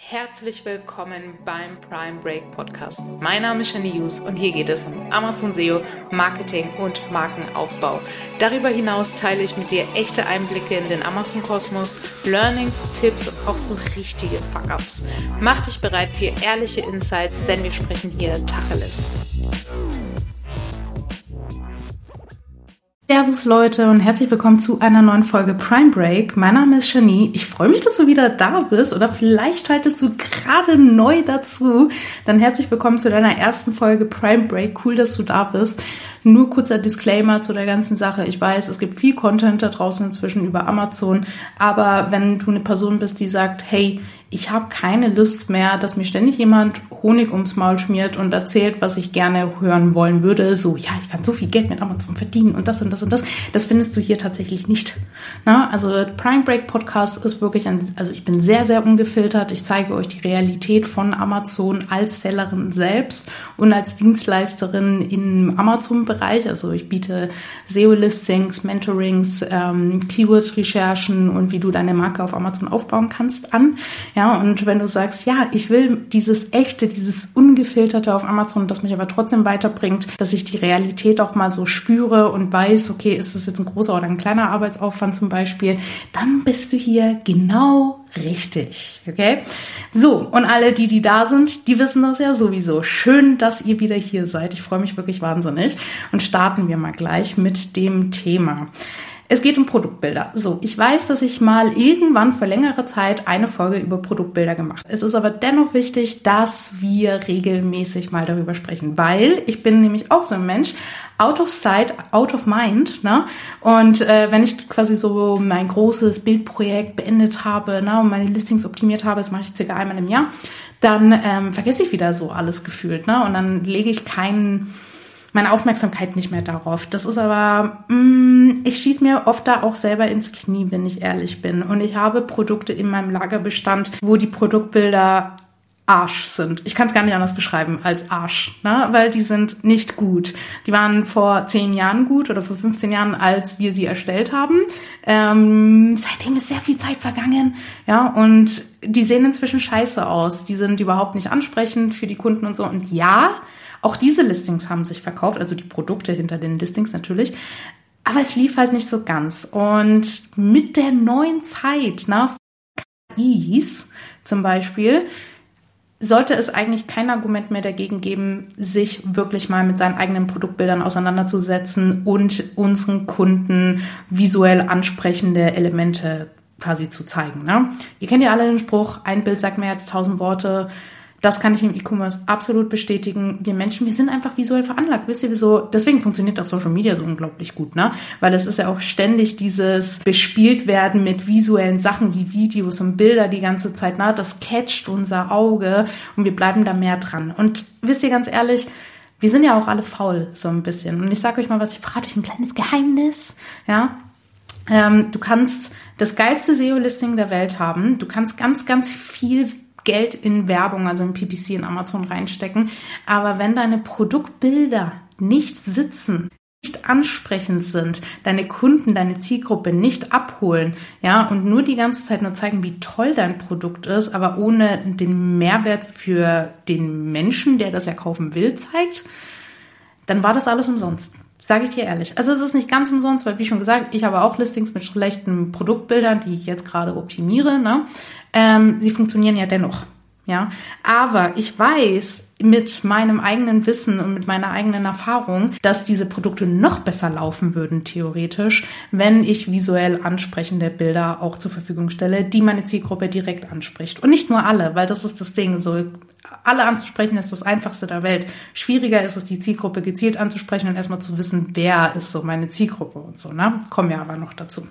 Herzlich willkommen beim Prime Break Podcast. Mein Name ist Shani Hughes und hier geht es um Amazon SEO, Marketing und Markenaufbau. Darüber hinaus teile ich mit dir echte Einblicke in den Amazon-Kosmos, Learnings, Tipps und auch so richtige Fuck-Ups. Mach dich bereit für ehrliche Insights, denn wir sprechen hier Tacheles. Servus Leute und herzlich willkommen zu einer neuen Folge Prime Break. Mein Name ist Shani. Ich freue mich, dass du wieder da bist oder vielleicht schaltest du gerade neu dazu. Dann herzlich willkommen zu deiner ersten Folge Prime Break. Cool, dass du da bist. Nur kurzer Disclaimer zu der ganzen Sache. Ich weiß, es gibt viel Content da draußen inzwischen über Amazon, aber wenn du eine Person bist, die sagt, hey, ich habe keine Lust mehr, dass mir ständig jemand Honig ums Maul schmiert und erzählt, was ich gerne hören wollen würde. So, ja, ich kann so viel Geld mit Amazon verdienen und das und das und das. Das findest du hier tatsächlich nicht. Na, also Prime Break Podcast ist wirklich also ich bin sehr, sehr ungefiltert. Ich zeige euch die Realität von Amazon als Sellerin selbst und als Dienstleisterin im Amazon-Bereich. Also ich biete SEO-Listings, Mentorings, Keyword-Recherchen und wie du deine Marke auf Amazon aufbauen kannst an. Ja, und wenn du sagst, ja, ich will dieses echte, dieses ungefilterte auf Amazon, das mich aber trotzdem weiterbringt, dass ich die Realität auch mal so spüre und weiß, okay, ist das jetzt ein großer oder ein kleiner Arbeitsaufwand zum Beispiel, dann bist du hier genau richtig, okay? So, und alle, die da sind, die wissen das ja sowieso. Schön, dass ihr wieder hier seid. Ich freue mich wirklich wahnsinnig. Und starten wir mal gleich mit dem Thema. Es geht um Produktbilder. So, ich weiß, dass ich mal irgendwann vor längerer Zeit eine Folge über Produktbilder gemacht habe. Es ist aber dennoch wichtig, dass wir regelmäßig mal darüber sprechen, weil ich bin nämlich auch so ein Mensch, out of sight, out of mind, ne? Und wenn ich quasi so mein großes Bildprojekt beendet habe, ne, und meine Listings optimiert habe, das mache ich circa einmal im Jahr, dann vergesse ich wieder so alles gefühlt, ne? Und dann lege ich meine Aufmerksamkeit nicht mehr darauf. Das ist aber, ich schieße mir oft da auch selber ins Knie, wenn ich ehrlich bin. Und ich habe Produkte in meinem Lagerbestand, wo die Produktbilder Arsch sind. Ich kann es gar nicht anders beschreiben als Arsch, ne? Weil die sind nicht gut. Die waren vor 10 Jahren gut oder vor 15 Jahren, als wir sie erstellt haben. Seitdem ist sehr viel Zeit vergangen, ja, und die sehen inzwischen scheiße aus. Die sind überhaupt nicht ansprechend für die Kunden und so. Und ja, auch diese Listings haben sich verkauft, also die Produkte hinter den Listings natürlich. Aber es lief halt nicht so ganz. Und mit der neuen Zeit, nach KIs zum Beispiel, sollte es eigentlich kein Argument mehr dagegen geben, sich wirklich mal mit seinen eigenen Produktbildern auseinanderzusetzen und unseren Kunden visuell ansprechende Elemente quasi zu zeigen, ne? Ihr kennt ja alle den Spruch, ein Bild sagt mehr als 1000 Worte. Das kann ich im E-Commerce absolut bestätigen. Wir Menschen, wir sind einfach visuell veranlagt. Wisst ihr wieso? Deswegen funktioniert auch Social Media so unglaublich gut, ne? Weil es ist ja auch ständig dieses bespielt werden mit visuellen Sachen wie Videos und Bilder die ganze Zeit, ne? Das catcht unser Auge und wir bleiben da mehr dran. Und wisst ihr ganz ehrlich, wir sind ja auch alle faul so ein bisschen. Und ich sage euch mal was, ich verrate euch ein kleines Geheimnis, ja? Du kannst das geilste SEO-Listing der Welt haben. Du kannst ganz, ganz viel Geld in Werbung, also in PPC in Amazon reinstecken. Aber wenn deine Produktbilder nicht sitzen, nicht ansprechend sind, deine Kunden, deine Zielgruppe nicht abholen, ja, und nur die ganze Zeit nur zeigen, wie toll dein Produkt ist, aber ohne den Mehrwert für den Menschen, der das ja kaufen will, zeigt, dann war das alles umsonst. Sage ich dir ehrlich. Also es ist nicht ganz umsonst, weil wie schon gesagt, ich habe auch Listings mit schlechten Produktbildern, die ich jetzt gerade optimiere, ne? Sie funktionieren ja dennoch, ja. Aber ich weiß mit meinem eigenen Wissen und mit meiner eigenen Erfahrung, dass diese Produkte noch besser laufen würden, theoretisch, wenn ich visuell ansprechende Bilder auch zur Verfügung stelle, die meine Zielgruppe direkt anspricht. Und nicht nur alle, weil das ist das Ding, so alle anzusprechen ist das Einfachste der Welt. Schwieriger ist es, die Zielgruppe gezielt anzusprechen und erstmal zu wissen, wer ist so meine Zielgruppe und so, ne? Kommen wir aber noch dazu.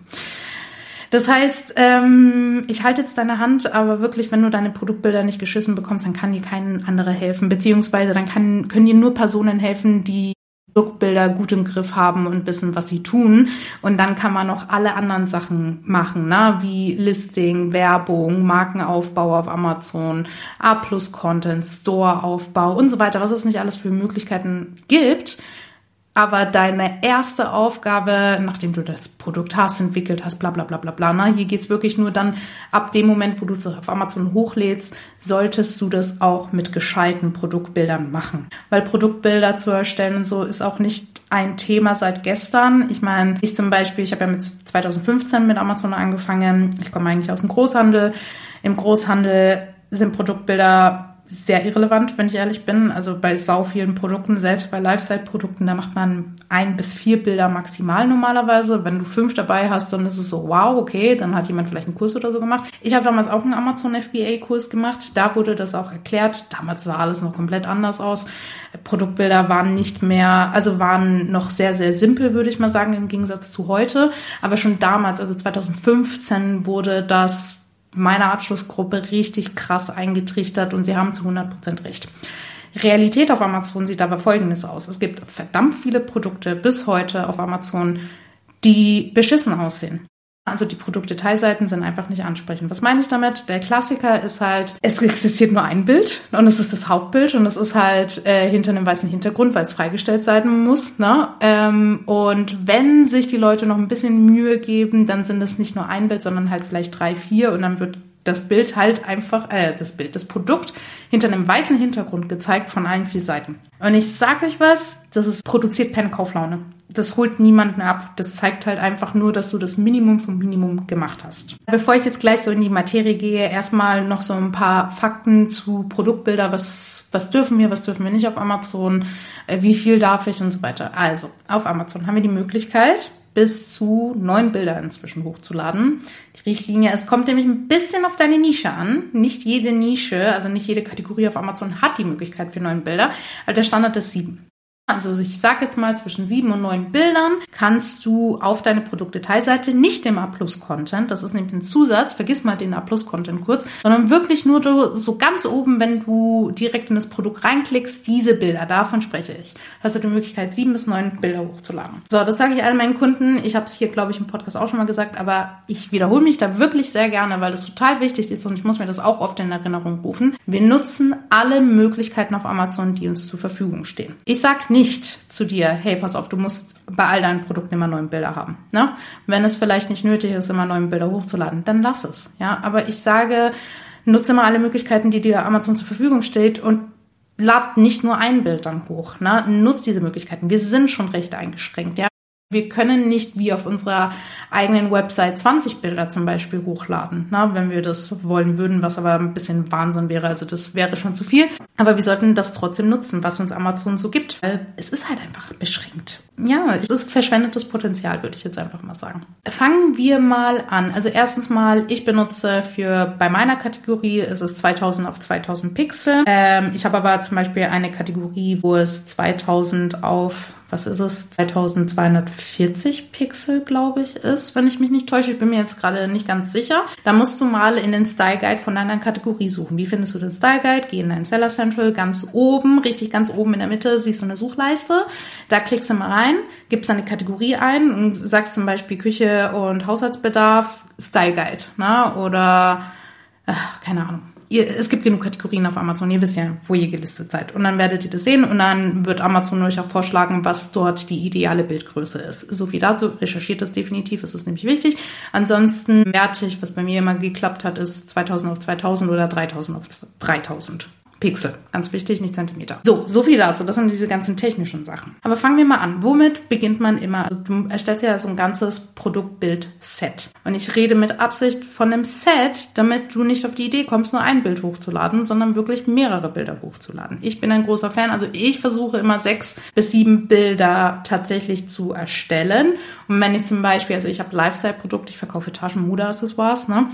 Das heißt, ich halte jetzt deine Hand, aber wirklich, wenn du deine Produktbilder nicht geschissen bekommst, dann kann dir kein anderer helfen, beziehungsweise dann können dir nur Personen helfen, die Produktbilder gut im Griff haben und wissen, was sie tun. Und dann kann man noch alle anderen Sachen machen, ne? Wie Listing, Werbung, Markenaufbau auf Amazon, A+Content, Storeaufbau und so weiter, was es nicht alles für Möglichkeiten gibt. Aber deine erste Aufgabe, nachdem du das Produkt hast, entwickelt hast, bla bla bla bla bla, ne? Hier geht's wirklich nur dann, ab dem Moment, wo du es auf Amazon hochlädst, solltest du das auch mit gescheiten Produktbildern machen. Weil Produktbilder zu erstellen und so ist auch nicht ein Thema seit gestern. Ich meine, ich zum Beispiel, ich habe ja mit 2015 mit Amazon angefangen. Ich komme eigentlich aus dem Großhandel. Im Großhandel sind Produktbilder sehr irrelevant, wenn ich ehrlich bin. Also bei sau vielen Produkten, selbst bei Lifestyle-Produkten, da macht man 1 bis 4 Bilder maximal normalerweise. Wenn du 5 dabei hast, dann ist es so, wow, okay, dann hat jemand vielleicht einen Kurs oder so gemacht. Ich habe damals auch einen Amazon FBA-Kurs gemacht. Da wurde das auch erklärt. Damals sah alles noch komplett anders aus. Produktbilder waren nicht mehr, also waren noch sehr, sehr simpel, würde ich mal sagen, im Gegensatz zu heute. Aber schon damals, also 2015, wurde das meiner Abschlussgruppe richtig krass eingetrichtert und sie haben zu 100% recht. Realität auf Amazon sieht aber Folgendes aus. Es gibt verdammt viele Produkte bis heute auf Amazon, die beschissen aussehen. Also die Produktdetailseiten sind einfach nicht ansprechend. Was meine ich damit? Der Klassiker ist halt, es existiert nur ein Bild und es ist das Hauptbild und es ist halt hinter einem weißen Hintergrund, weil es freigestellt sein muss. Ne? Und wenn sich die Leute noch ein bisschen Mühe geben, dann sind es nicht nur ein Bild, sondern halt vielleicht 3, 4 und dann wird das Bild halt einfach, das Produkt hinter einem weißen Hintergrund gezeigt von allen 4 Seiten. Und ich sage euch was, das produziert keine Kauflaune. Das holt niemanden ab. Das zeigt halt einfach nur, dass du das Minimum vom Minimum gemacht hast. Bevor ich jetzt gleich so in die Materie gehe, erstmal noch so ein paar Fakten zu Produktbilder. Was dürfen wir nicht auf Amazon? Wie viel darf ich und so weiter. Also, auf Amazon haben wir die Möglichkeit, bis zu 9 Bilder inzwischen hochzuladen. Die Richtlinie, es kommt nämlich ein bisschen auf deine Nische an. Nicht jede Nische, also nicht jede Kategorie auf Amazon hat die Möglichkeit für 9 Bilder. Also der Standard ist 7. Also ich sage jetzt mal, zwischen 7 und 9 Bildern kannst du auf deine Produktdetailseite nicht im A+-Content, das ist nämlich ein Zusatz, vergiss mal den A+-Content kurz, sondern wirklich nur so ganz oben, wenn du direkt in das Produkt reinklickst, diese Bilder, davon spreche ich. Hast du die Möglichkeit, 7 bis 9 Bilder hochzuladen. So, das sage ich allen meinen Kunden. Ich habe es hier, glaube ich, im Podcast auch schon mal gesagt, aber ich wiederhole mich da wirklich sehr gerne, weil das total wichtig ist und ich muss mir das auch oft in Erinnerung rufen. Wir nutzen alle Möglichkeiten auf Amazon, die uns zur Verfügung stehen. Ich sage nicht zu dir, hey, pass auf, du musst bei all deinen Produkten immer 9 Bilder haben. Ne? Wenn es vielleicht nicht nötig ist, immer 9 Bilder hochzuladen, dann lass es. Ja? Aber ich sage, nutze immer alle Möglichkeiten, die dir Amazon zur Verfügung stellt und lad nicht nur ein Bild dann hoch. Ne? Nutz diese Möglichkeiten. Wir sind schon recht eingeschränkt. Ja? Wir können nicht wie auf unserer eigenen Website 20 Bilder zum Beispiel hochladen, wenn wir das wollen würden, was aber ein bisschen Wahnsinn wäre. Also das wäre schon zu viel. Aber wir sollten das trotzdem nutzen, was uns Amazon so gibt, weil es ist halt einfach beschränkt. Ja, es ist verschwendetes Potenzial, würde ich jetzt einfach mal sagen. Fangen wir mal an. Also erstens mal, ich benutze bei meiner Kategorie ist es 2000 auf 2000 Pixel. Ich habe aber zum Beispiel eine Kategorie, wo es 2000 auf 2240 Pixel, glaube ich, ist, wenn ich mich nicht täusche. Ich bin mir jetzt gerade nicht ganz sicher. Da musst du mal in den Style Guide von deiner Kategorie suchen. Wie findest du den Style Guide? Geh in dein Seller Central, ganz oben, richtig ganz oben in der Mitte, siehst du eine Suchleiste. Da klickst du mal rein, gibst deine Kategorie ein und sagst zum Beispiel Küche und Haushaltsbedarf, Style Guide, ne? Oder, keine Ahnung. Es gibt genug Kategorien auf Amazon, ihr wisst ja, wo ihr gelistet seid. Und dann werdet ihr das sehen und dann wird Amazon euch auch vorschlagen, was dort die ideale Bildgröße ist. So viel dazu, recherchiert das definitiv, es ist nämlich wichtig. Ansonsten wertig, was bei mir immer geklappt hat, ist 2000 auf 2000 oder 3000 auf 3000. Pixel. Ganz wichtig, nicht Zentimeter. So viel dazu. Das sind diese ganzen technischen Sachen. Aber fangen wir mal an. Womit beginnt man immer? Also du erstellst ja so ein ganzes Produktbild-Set. Und ich rede mit Absicht von einem Set, damit du nicht auf die Idee kommst, nur ein Bild hochzuladen, sondern wirklich mehrere Bilder hochzuladen. Ich bin ein großer Fan. Also ich versuche immer 6 bis 7 Bilder tatsächlich zu erstellen. Und wenn ich zum Beispiel, also ich habe Lifestyle-Produkte, ich verkaufe Taschen, Mode-Accessoires, ne?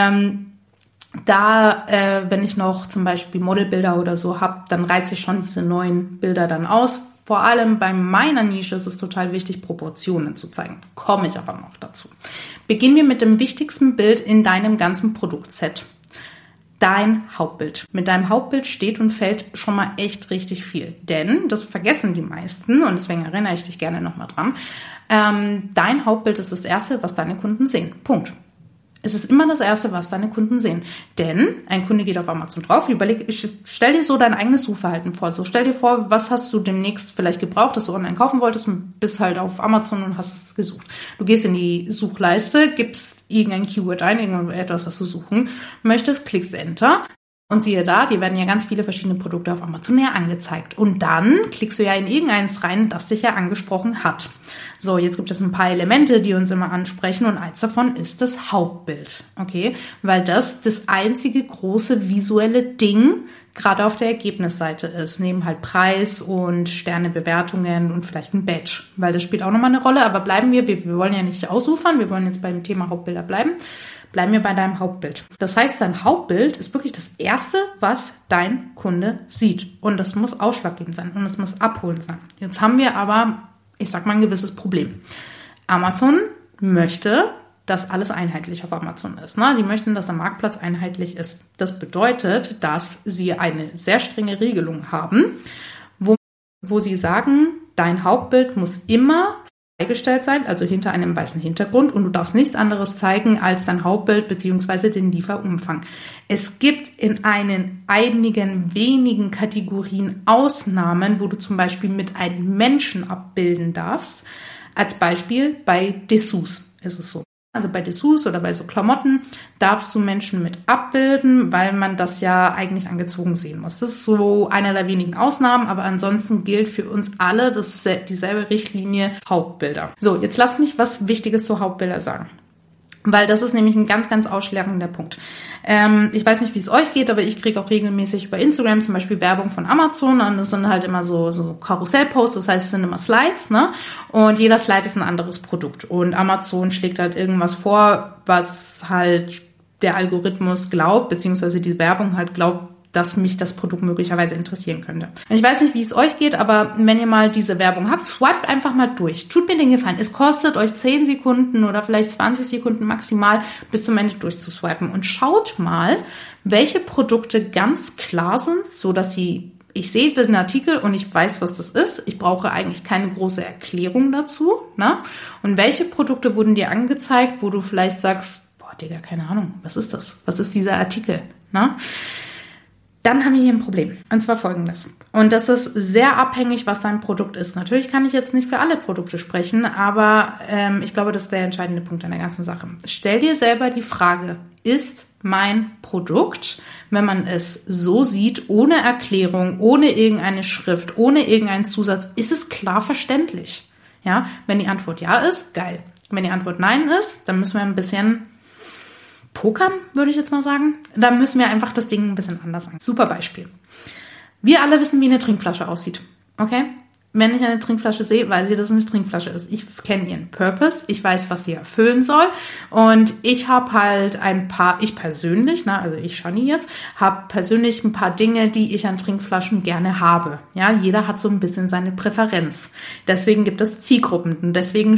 Wenn ich noch zum Beispiel Modelbilder oder so habe, dann reize ich schon diese 9 Bilder dann aus. Vor allem bei meiner Nische ist es total wichtig, Proportionen zu zeigen. Komme ich aber noch dazu. Beginnen wir mit dem wichtigsten Bild in deinem ganzen Produktset. Dein Hauptbild. Mit deinem Hauptbild steht und fällt schon mal echt richtig viel. Denn, das vergessen die meisten und deswegen erinnere ich dich gerne nochmal dran, dein Hauptbild ist das Erste, was deine Kunden sehen. Punkt. Es ist immer das Erste, was deine Kunden sehen. Denn ein Kunde geht auf Amazon drauf, stell dir so dein eigenes Suchverhalten vor. So, stell dir vor, was hast du demnächst vielleicht gebraucht, dass du online kaufen wolltest und bist halt auf Amazon und hast es gesucht. Du gehst in die Suchleiste, gibst irgendein Keyword ein, irgendetwas, was du suchen möchtest, klickst Enter. Und siehe da, dir werden ja ganz viele verschiedene Produkte auf Amazon ja angezeigt. Und dann klickst du ja in irgendeins rein, das dich ja angesprochen hat. So, jetzt gibt es ein paar Elemente, die uns immer ansprechen und eins davon ist das Hauptbild. Okay? Weil das einzige große visuelle Ding gerade auf der Ergebnisseite ist. Neben halt Preis und Sternebewertungen und vielleicht ein Badge. Weil das spielt auch nochmal eine Rolle. Aber wir wollen ja nicht ausufern, wir wollen jetzt beim Thema Hauptbilder bleiben. Bleiben wir bei deinem Hauptbild. Das heißt, dein Hauptbild ist wirklich das Erste, was dein Kunde sieht. Und das muss ausschlaggebend sein und es muss abholend sein. Jetzt haben wir aber, ich sag mal, ein gewisses Problem. Amazon möchte, dass alles einheitlich auf Amazon ist. Ne? Die möchten, dass der Marktplatz einheitlich ist. Das bedeutet, dass sie eine sehr strenge Regelung haben, wo sie sagen, dein Hauptbild muss immer freigestellt sein, also hinter einem weißen Hintergrund und du darfst nichts anderes zeigen als dein Hauptbild bzw. den Lieferumfang. Es gibt in einigen wenigen Kategorien Ausnahmen, wo du zum Beispiel mit einem Menschen abbilden darfst. Als Beispiel bei Dessous ist es so. Also bei Dessous oder bei so Klamotten darfst du Menschen mit abbilden, weil man das ja eigentlich angezogen sehen muss. Das ist so einer der wenigen Ausnahmen, aber ansonsten gilt für uns alle dieselbe Richtlinie Hauptbilder. So, jetzt lass mich was Wichtiges zu Hauptbilder sagen. Weil das ist nämlich ein ganz, ganz ausschlagender Punkt. Ich weiß nicht, wie es euch geht, aber ich kriege auch regelmäßig über Instagram zum Beispiel Werbung von Amazon und das sind halt immer so Karussellposts, das heißt, es sind immer Slides, ne? Und jeder Slide ist ein anderes Produkt und Amazon schlägt halt irgendwas vor, was halt der Algorithmus glaubt, beziehungsweise die Werbung halt glaubt, dass mich das Produkt möglicherweise interessieren könnte. Und ich weiß nicht, wie es euch geht, aber wenn ihr mal diese Werbung habt, swiped einfach mal durch. Tut mir den Gefallen. Es kostet euch 10 Sekunden oder vielleicht 20 Sekunden maximal bis zum Ende durchzuswipen und schaut mal, welche Produkte ganz klar sind, so dass ich sehe den Artikel und ich weiß, was das ist. Ich brauche eigentlich keine große Erklärung dazu, ne? Und welche Produkte wurden dir angezeigt, wo du vielleicht sagst, boah, Digga, keine Ahnung, was ist das? Was ist dieser Artikel, ne? Dann haben wir hier ein Problem. Und zwar Folgendes. Und das ist sehr abhängig, was dein Produkt ist. Natürlich kann ich jetzt nicht für alle Produkte sprechen, aber ich glaube, das ist der entscheidende Punkt an der ganzen Sache. Stell dir selber die Frage, ist mein Produkt, wenn man es so sieht, ohne Erklärung, ohne irgendeine Schrift, ohne irgendeinen Zusatz, ist es klar verständlich? Ja, wenn die Antwort ja ist, geil. Wenn die Antwort nein ist, dann müssen wir ein bisschen pokern, würde ich jetzt mal sagen. Da müssen wir einfach das Ding ein bisschen anders sagen. Super Beispiel. Wir alle wissen, wie eine Trinkflasche aussieht. Okay? Wenn ich eine Trinkflasche sehe, weiß ich, dass es eine Trinkflasche ist. Ich kenne ihren Purpose. Ich weiß, was sie erfüllen soll. Und ich habe halt ich persönlich, also ich Shani jetzt, habe persönlich ein paar Dinge, die ich an Trinkflaschen gerne habe. Ja, jeder hat so ein bisschen seine Präferenz. Deswegen gibt es Zielgruppen. Und deswegen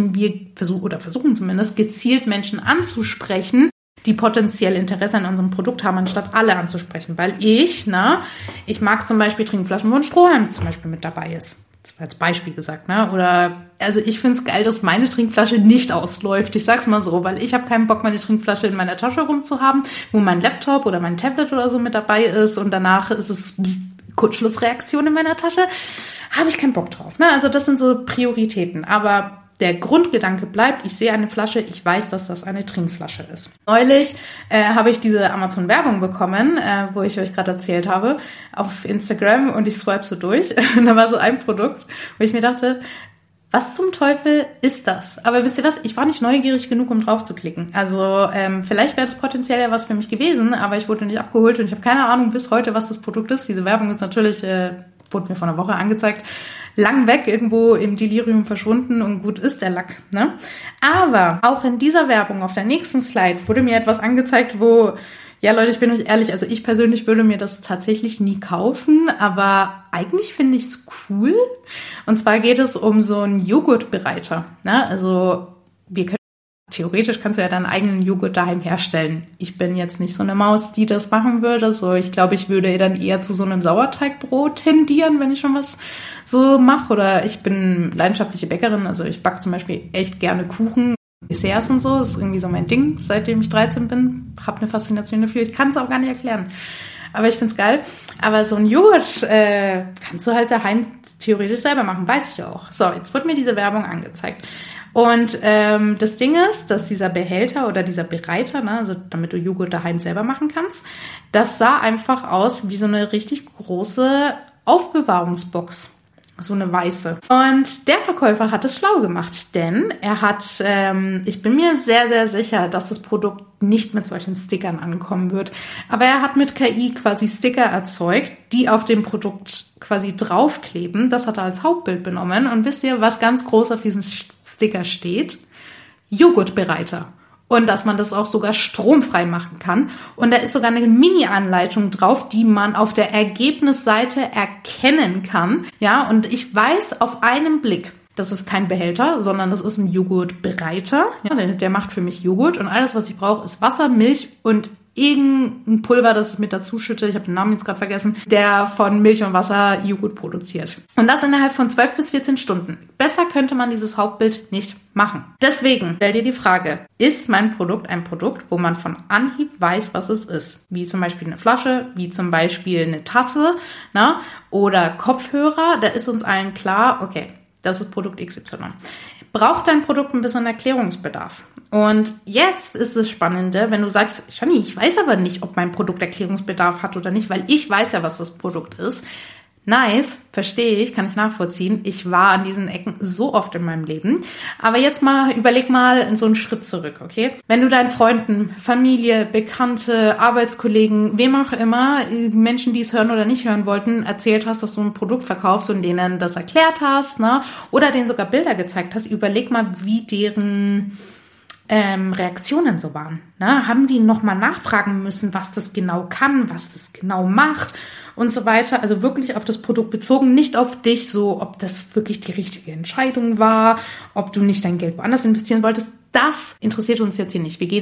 versuchen zumindest gezielt Menschen anzusprechen, die potenziell Interesse an unserem Produkt haben, anstatt alle anzusprechen. Weil ich mag zum Beispiel Trinkflaschen, wo ein Strohhalm zum Beispiel mit dabei ist. Das war als Beispiel gesagt, ne? Oder, also ich finde es geil, dass meine Trinkflasche nicht ausläuft. Ich sag's mal so, weil ich habe keinen Bock, meine Trinkflasche in meiner Tasche rumzuhaben, wo mein Laptop oder mein Tablet oder so mit dabei ist und danach ist es Kurzschlussreaktion in meiner Tasche. Habe ich keinen Bock drauf, ne? Also das sind so Prioritäten. Aber der Grundgedanke bleibt, ich sehe eine Flasche, ich weiß, dass das eine Trinkflasche ist. Neulich habe ich diese Amazon-Werbung bekommen, wo ich euch gerade erzählt habe, auf Instagram und ich swipe so durch. Und da war so ein Produkt, wo ich mir dachte, was zum Teufel ist das? Aber wisst ihr was? Ich war nicht neugierig genug, um drauf zu klicken. Also vielleicht wäre das potenziell ja was für mich gewesen, aber ich wurde nicht abgeholt und ich habe keine Ahnung bis heute, was das Produkt ist. Diese Werbung ist natürlich, wurde mir vor einer Woche angezeigt, lang weg, irgendwo im Delirium verschwunden und gut ist der Lack, ne? Aber auch in dieser Werbung auf der nächsten Slide wurde mir etwas angezeigt, wo, ja Leute, ich bin euch ehrlich, also ich persönlich würde mir das tatsächlich nie kaufen, aber eigentlich finde ich es cool. Und zwar geht es um so einen Joghurtbereiter, ne? Also theoretisch kannst du ja deinen eigenen Joghurt daheim herstellen. Ich bin jetzt nicht so eine Maus, die das machen würde. So, ich glaube, ich würde dann eher zu so einem Sauerteigbrot tendieren, wenn ich schon was so mache. Oder ich bin leidenschaftliche Bäckerin. Also ich backe zum Beispiel echt gerne Kuchen. Desserts und so ist irgendwie so mein Ding, seitdem ich 13 bin. Hab eine Faszination dafür. Ich kann es auch gar nicht erklären. Aber ich find's geil. Aber so ein Joghurt kannst du halt daheim theoretisch selber machen. Weiß ich auch. So, jetzt wird mir diese Werbung angezeigt. Und das Ding ist, dass dieser Behälter oder dieser Bereiter, ne, also damit du Joghurt daheim selber machen kannst, das sah einfach aus wie so eine richtig große Aufbewahrungsbox. So eine weiße. Und der Verkäufer hat es schlau gemacht, denn er hat, ich bin mir sehr, sehr sicher, dass das Produkt nicht mit solchen Stickern ankommen wird. Aber er hat mit KI quasi Sticker erzeugt, die auf dem Produkt quasi draufkleben. Das hat er als Hauptbild benommen. Und wisst ihr, was ganz groß auf diesem Sticker steht? Joghurtbereiter. Und dass man das auch sogar stromfrei machen kann. Und da ist sogar eine Mini-Anleitung drauf, die man auf der Ergebnisseite erkennen kann. Ja, und ich weiß auf einen Blick, das ist kein Behälter, sondern das ist ein Joghurtbereiter. Ja, der macht für mich Joghurt. Und alles, was ich brauche, ist Wasser, Milch und irgendein Pulver, das ich mit dazu schütte, ich habe den Namen jetzt gerade vergessen, der von Milch und Wasser Joghurt produziert. Und das innerhalb von 12 bis 14 Stunden. Besser könnte man dieses Hauptbild nicht machen. Deswegen stell dir die Frage, ist mein Produkt ein Produkt, wo man von Anhieb weiß, was es ist? Wie zum Beispiel eine Flasche, wie zum Beispiel eine Tasse, na, oder Kopfhörer. Da ist uns allen klar, okay, das ist Produkt XY. Braucht dein Produkt ein bisschen Erklärungsbedarf? Und jetzt ist es Spannende, wenn du sagst, Shani, ich weiß aber nicht, ob mein Produkt Erklärungsbedarf hat oder nicht, weil ich weiß ja, was das Produkt ist. Nice, verstehe ich, kann ich nachvollziehen. Ich war an diesen Ecken so oft in meinem Leben. Aber jetzt überleg mal so einen Schritt zurück, okay? Wenn du deinen Freunden, Familie, Bekannte, Arbeitskollegen, wem auch immer, Menschen, die es hören oder nicht hören wollten, erzählt hast, dass du ein Produkt verkaufst und denen das erklärt hast, ne? Oder denen sogar Bilder gezeigt hast, überleg mal, wie deren Reaktionen so waren. Ne? Haben die nochmal nachfragen müssen, was das genau kann, was das genau macht und so weiter. Also wirklich auf das Produkt bezogen, nicht auf dich, so ob das wirklich die richtige Entscheidung war, ob du nicht dein Geld woanders investieren wolltest. Das interessiert uns jetzt hier nicht. Wir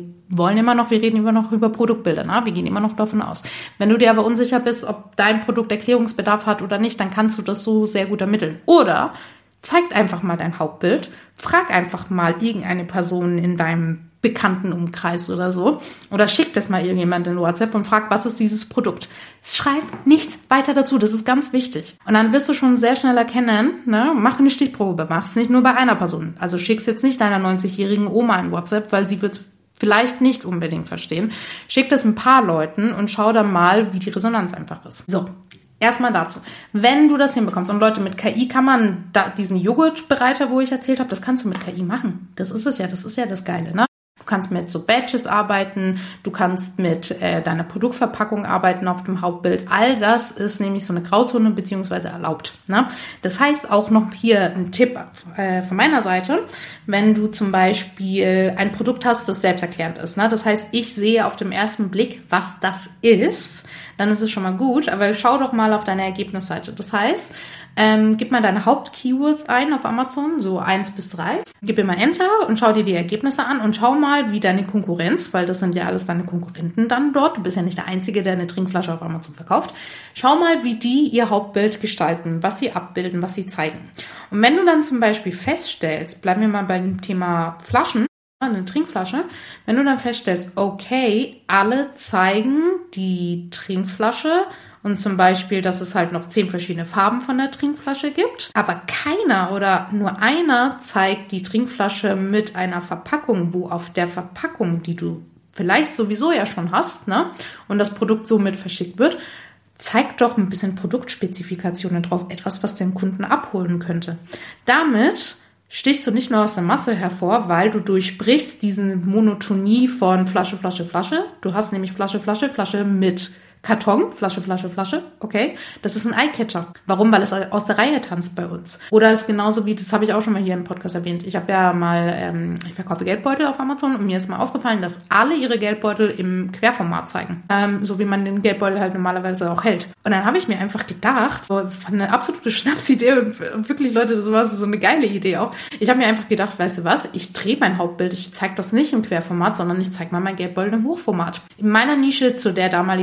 reden immer noch über Produktbilder. Ne? Wir gehen immer noch davon aus. Wenn du dir aber unsicher bist, ob dein Produkt Erklärungsbedarf hat oder nicht, dann kannst du das so sehr gut ermitteln. Oder zeig einfach mal dein Hauptbild, frag einfach mal irgendeine Person in deinem Bekanntenumkreis oder so. Oder schick das mal irgendjemand in WhatsApp und frag, was ist dieses Produkt? Schreib nichts weiter dazu, das ist ganz wichtig. Und dann wirst du schon sehr schnell erkennen, ne, mach eine Stichprobe, mach's nicht nur bei einer Person. Also schick's jetzt nicht deiner 90-jährigen Oma in WhatsApp, weil sie wird vielleicht nicht unbedingt verstehen. Schick das ein paar Leuten und schau dann mal, wie die Resonanz einfach ist. So. Erstmal dazu. Wenn du das hinbekommst, und Leute, mit KI kann man diesen Joghurtbereiter, wo ich erzählt habe, das kannst du mit KI machen. Das ist ja das Geile, ne? Du kannst mit so Badges arbeiten, du kannst mit deiner Produktverpackung arbeiten auf dem Hauptbild. All das ist nämlich so eine Grauzone beziehungsweise erlaubt. Ne? Das heißt auch noch hier ein Tipp von meiner Seite, wenn du zum Beispiel ein Produkt hast, das selbsterklärend ist. Ne? Das heißt, ich sehe auf dem ersten Blick, was das ist, dann ist es schon mal gut, aber schau doch mal auf deine Ergebnisseite. Das heißt, gib mal deine Hauptkeywords ein auf Amazon, so 1 bis 3. Gib immer Enter und schau dir die Ergebnisse an und schau mal, wie deine Konkurrenz, weil das sind ja alles deine Konkurrenten dann dort, du bist ja nicht der Einzige, der eine Trinkflasche auf Amazon verkauft. Schau mal, wie die ihr Hauptbild gestalten, was sie abbilden, was sie zeigen. Und wenn du dann zum Beispiel feststellst, bleiben wir mal beim Thema Flaschen, eine Trinkflasche, wenn du dann feststellst, okay, alle zeigen die Trinkflasche und zum Beispiel, dass es halt noch 10 verschiedene Farben von der Trinkflasche gibt, aber keiner oder nur einer zeigt die Trinkflasche mit einer Verpackung, wo auf der Verpackung, die du vielleicht sowieso ja schon hast, ne, und das Produkt somit verschickt wird, zeigt doch ein bisschen Produktspezifikationen drauf, etwas, was den Kunden abholen könnte. Damit stichst du nicht nur aus der Masse hervor, weil du durchbrichst diesen Monotonie von Flasche, Flasche, Flasche. Du hast nämlich Flasche, Flasche, Flasche mit Karton, Flasche, Flasche, Flasche, okay. Das ist ein Eyecatcher. Warum? Weil es aus der Reihe tanzt bei uns. Oder es ist genauso wie, das habe ich auch schon mal hier im Podcast erwähnt. Ich habe ja mal, ich verkaufe Geldbeutel auf Amazon und mir ist mal aufgefallen, dass alle ihre Geldbeutel im Querformat zeigen. So wie man den Geldbeutel halt normalerweise auch hält. Und dann habe ich mir einfach gedacht, so, das war eine absolute Schnapsidee und wirklich, Leute, das war so eine geile Idee auch. Ich habe mir einfach gedacht, weißt du was, ich drehe mein Hauptbild, ich zeige das nicht im Querformat, sondern ich zeige mal mein Geldbeutel im Hochformat. In meiner Nische zu der damaligen Zeit, das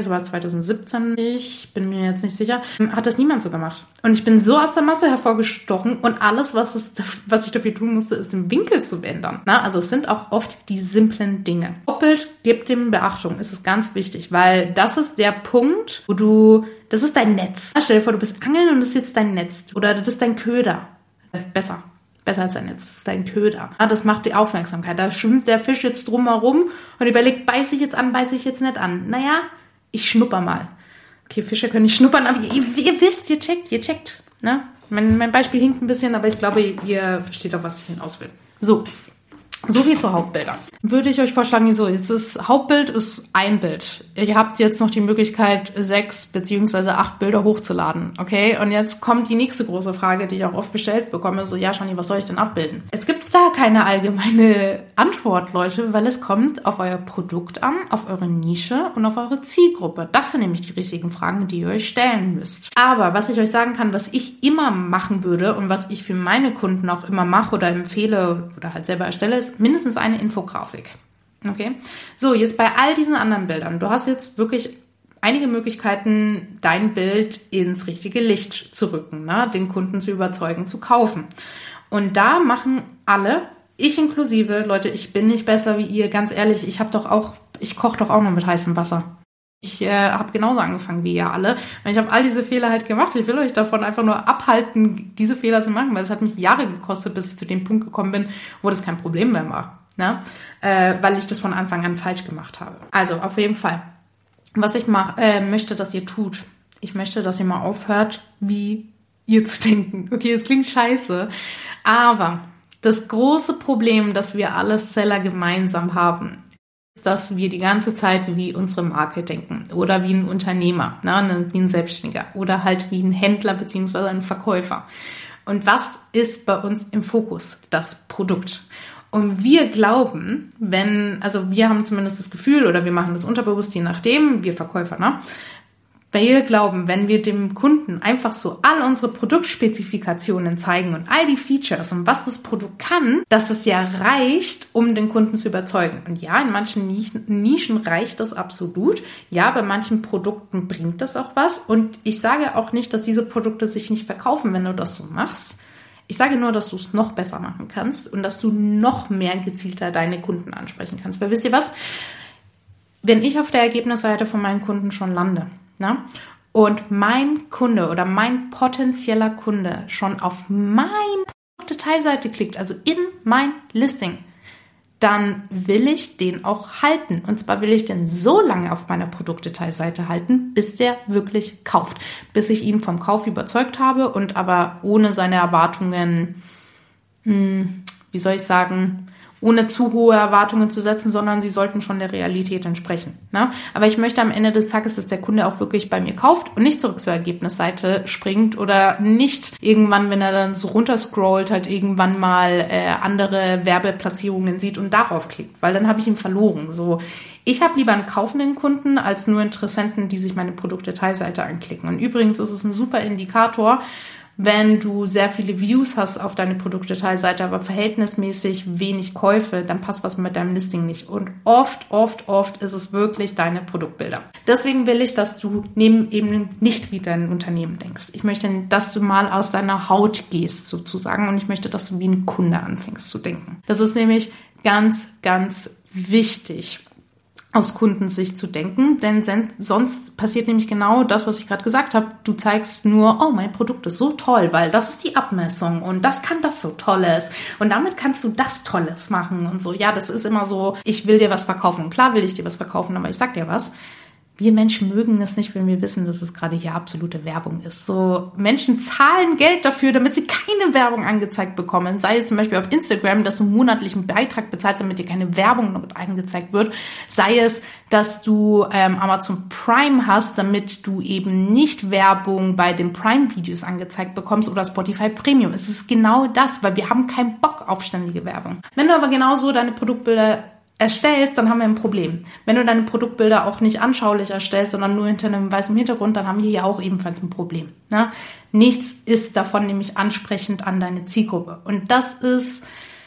war 2017, ich bin mir jetzt nicht sicher, hat das niemand so gemacht. Und ich bin so aus der Masse hervorgestochen und alles, was ich dafür tun musste, ist den Winkel zu ändern. Na, also es sind auch oft die simplen Dinge. Doppelt gibt dem Beachtung, ist es ganz wichtig, weil das ist der Punkt, das ist dein Netz. Stell dir vor, du bist angeln und das ist jetzt dein Netz oder das ist dein Köder. Besser als ein Netz, das ist dein Köder. Ja, das macht die Aufmerksamkeit. Da schwimmt der Fisch jetzt drumherum und überlegt, beiße ich jetzt an, beiße ich jetzt nicht an. Naja, ich schnupper mal. Okay, Fische können nicht schnuppern, aber ihr wisst, ihr checkt. Ne? Mein Beispiel hinkt ein bisschen, aber ich glaube, ihr versteht auch, was ich hinaus will. So viel zu Hauptbildern. Würde ich euch vorschlagen, Hauptbild ist ein Bild. Ihr habt jetzt noch die Möglichkeit, 6 bzw. 8 Bilder hochzuladen, okay? Und jetzt kommt die nächste große Frage, die ich auch oft gestellt bekomme, so, ja, Shani, was soll ich denn abbilden? Es gibt da keine allgemeine Antwort, Leute, weil es kommt auf euer Produkt an, auf eure Nische und auf eure Zielgruppe. Das sind nämlich die richtigen Fragen, die ihr euch stellen müsst. Aber was ich euch sagen kann, was ich immer machen würde und was ich für meine Kunden auch immer mache oder empfehle oder halt selber erstelle, ist mindestens eine Infografik. Okay? So, jetzt bei all diesen anderen Bildern. Du hast jetzt wirklich einige Möglichkeiten, dein Bild ins richtige Licht zu rücken, ne? Den Kunden zu überzeugen, zu kaufen. Und da machen alle, ich inklusive, Leute, ich bin nicht besser wie ihr, ganz ehrlich, ich koche doch auch noch mit heißem Wasser. Ich habe genauso angefangen wie ihr alle. Und ich habe all diese Fehler halt gemacht. Ich will euch davon einfach nur abhalten, diese Fehler zu machen, weil es hat mich Jahre gekostet, bis ich zu dem Punkt gekommen bin, wo das kein Problem mehr war. Ne? Weil ich das von Anfang an falsch gemacht habe. Also auf jeden Fall. Was ich möchte, dass ihr tut. Ich möchte, dass ihr mal aufhört, wie ihr zu denken. Okay, es klingt scheiße. Aber das große Problem, das wir alle Seller gemeinsam haben, dass wir die ganze Zeit wie unsere Marke denken oder wie ein Unternehmer, ne, wie ein Selbstständiger oder halt wie ein Händler bzw. ein Verkäufer. Und was ist bei uns im Fokus? Das Produkt. Und wir glauben, wir haben zumindest das Gefühl oder wir machen das unterbewusst, je nachdem, wir Verkäufer, ne? Wir glauben, wenn wir dem Kunden einfach so all unsere Produktspezifikationen zeigen und all die Features und was das Produkt kann, dass es ja reicht, um den Kunden zu überzeugen. Und ja, in manchen Nischen reicht das absolut. Ja, bei manchen Produkten bringt das auch was. Und ich sage auch nicht, dass diese Produkte sich nicht verkaufen, wenn du das so machst. Ich sage nur, dass du es noch besser machen kannst und dass du noch mehr gezielter deine Kunden ansprechen kannst. Weil wisst ihr was? Wenn ich auf der Ergebnisseite von meinen Kunden schon lande, ne, und mein Kunde oder mein potenzieller Kunde schon auf meine Produktdetailseite klickt, also in mein Listing, dann will ich den auch halten. Und zwar will ich den so lange auf meiner Produktdetailseite halten, bis der wirklich kauft. Bis ich ihn vom Kauf überzeugt habe und aber ohne seine Erwartungen, ohne zu hohe Erwartungen zu setzen, sondern sie sollten schon der Realität entsprechen. Ne? Aber ich möchte am Ende des Tages, dass der Kunde auch wirklich bei mir kauft und nicht zurück zur Ergebnisseite springt oder nicht irgendwann, wenn er dann so runterscrollt, halt irgendwann mal andere Werbeplatzierungen sieht und darauf klickt, weil dann habe ich ihn verloren. So, ich habe lieber einen kaufenden Kunden als nur Interessenten, die sich meine Produktdetailseite anklicken. Und übrigens ist es ein super Indikator, wenn du sehr viele Views hast auf deine Produktdetailseite, aber verhältnismäßig wenig Käufe, dann passt was mit deinem Listing nicht. Und oft ist es wirklich deine Produktbilder. Deswegen will ich, dass du eben nicht wie dein Unternehmen denkst. Ich möchte, dass du mal aus deiner Haut gehst sozusagen und ich möchte, dass du wie ein Kunde anfängst zu denken. Das ist nämlich ganz, ganz wichtig, aus Kundensicht zu denken, denn sonst passiert nämlich genau das, was ich gerade gesagt habe. Du zeigst nur, oh, mein Produkt ist so toll, weil das ist die Abmessung und das kann das so Tolles und damit kannst du das Tolles machen und so. Ja, das ist immer so, ich will dir was verkaufen. Und klar will ich dir was verkaufen, aber ich sag dir was. Wir Menschen mögen es nicht, wenn wir wissen, dass es gerade hier absolute Werbung ist. So, Menschen zahlen Geld dafür, damit sie keine Werbung angezeigt bekommen. Sei es zum Beispiel auf Instagram, dass du einen monatlichen Beitrag bezahlst, damit dir keine Werbung noch angezeigt wird. Sei es, dass du Amazon Prime hast, damit du eben nicht Werbung bei den Prime-Videos angezeigt bekommst oder Spotify Premium. Es ist genau das, weil wir haben keinen Bock auf ständige Werbung. Wenn du aber genauso deine Produktbilder erstellst, dann haben wir ein Problem. Wenn du deine Produktbilder auch nicht anschaulich erstellst, sondern nur hinter einem weißen Hintergrund, dann haben wir ja auch ebenfalls ein Problem. Ne? Nichts ist davon nämlich ansprechend an deine Zielgruppe. Und das ist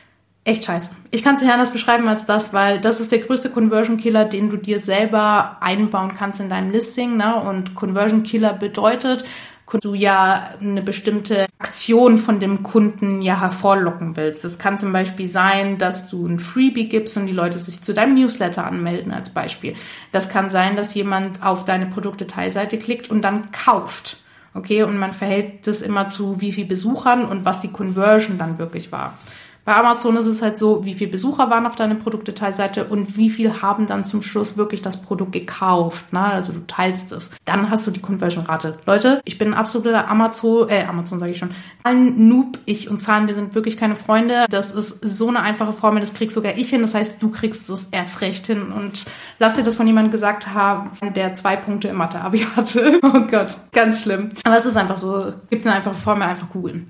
echt scheiße. Ich kann es nicht anders beschreiben als das, weil das ist der größte Conversion Killer, den du dir selber einbauen kannst in deinem Listing, ne? Und Conversion Killer bedeutet, du ja eine bestimmte Aktion von dem Kunden ja hervorlocken willst. Das kann zum Beispiel sein, dass du ein Freebie gibst und die Leute sich zu deinem Newsletter anmelden als Beispiel. Das kann sein, dass jemand auf deine Produktdetailseite klickt und dann kauft. Okay, und man verhält das immer zu wie viel Besuchern und was die Conversion dann wirklich war. Bei Amazon ist es halt so, wie viele Besucher waren auf deiner Produktdetailseite und wie viel haben dann zum Schluss wirklich das Produkt gekauft. Ne? Also du teilst es. Dann hast du die Conversion-Rate. Leute, ich bin ein absoluter Amazon sage ich schon, ein Noob. Ich und Zahlen, wir sind wirklich keine Freunde. Das ist so eine einfache Formel, das krieg sogar ich hin. Das heißt, du kriegst es erst recht hin. Und lass dir das von jemandem gesagt haben, der 2 Punkte im Mathe-Abi hatte. Oh Gott, ganz schlimm. Aber es ist einfach so, gibt eine einfache Formel, einfach googeln.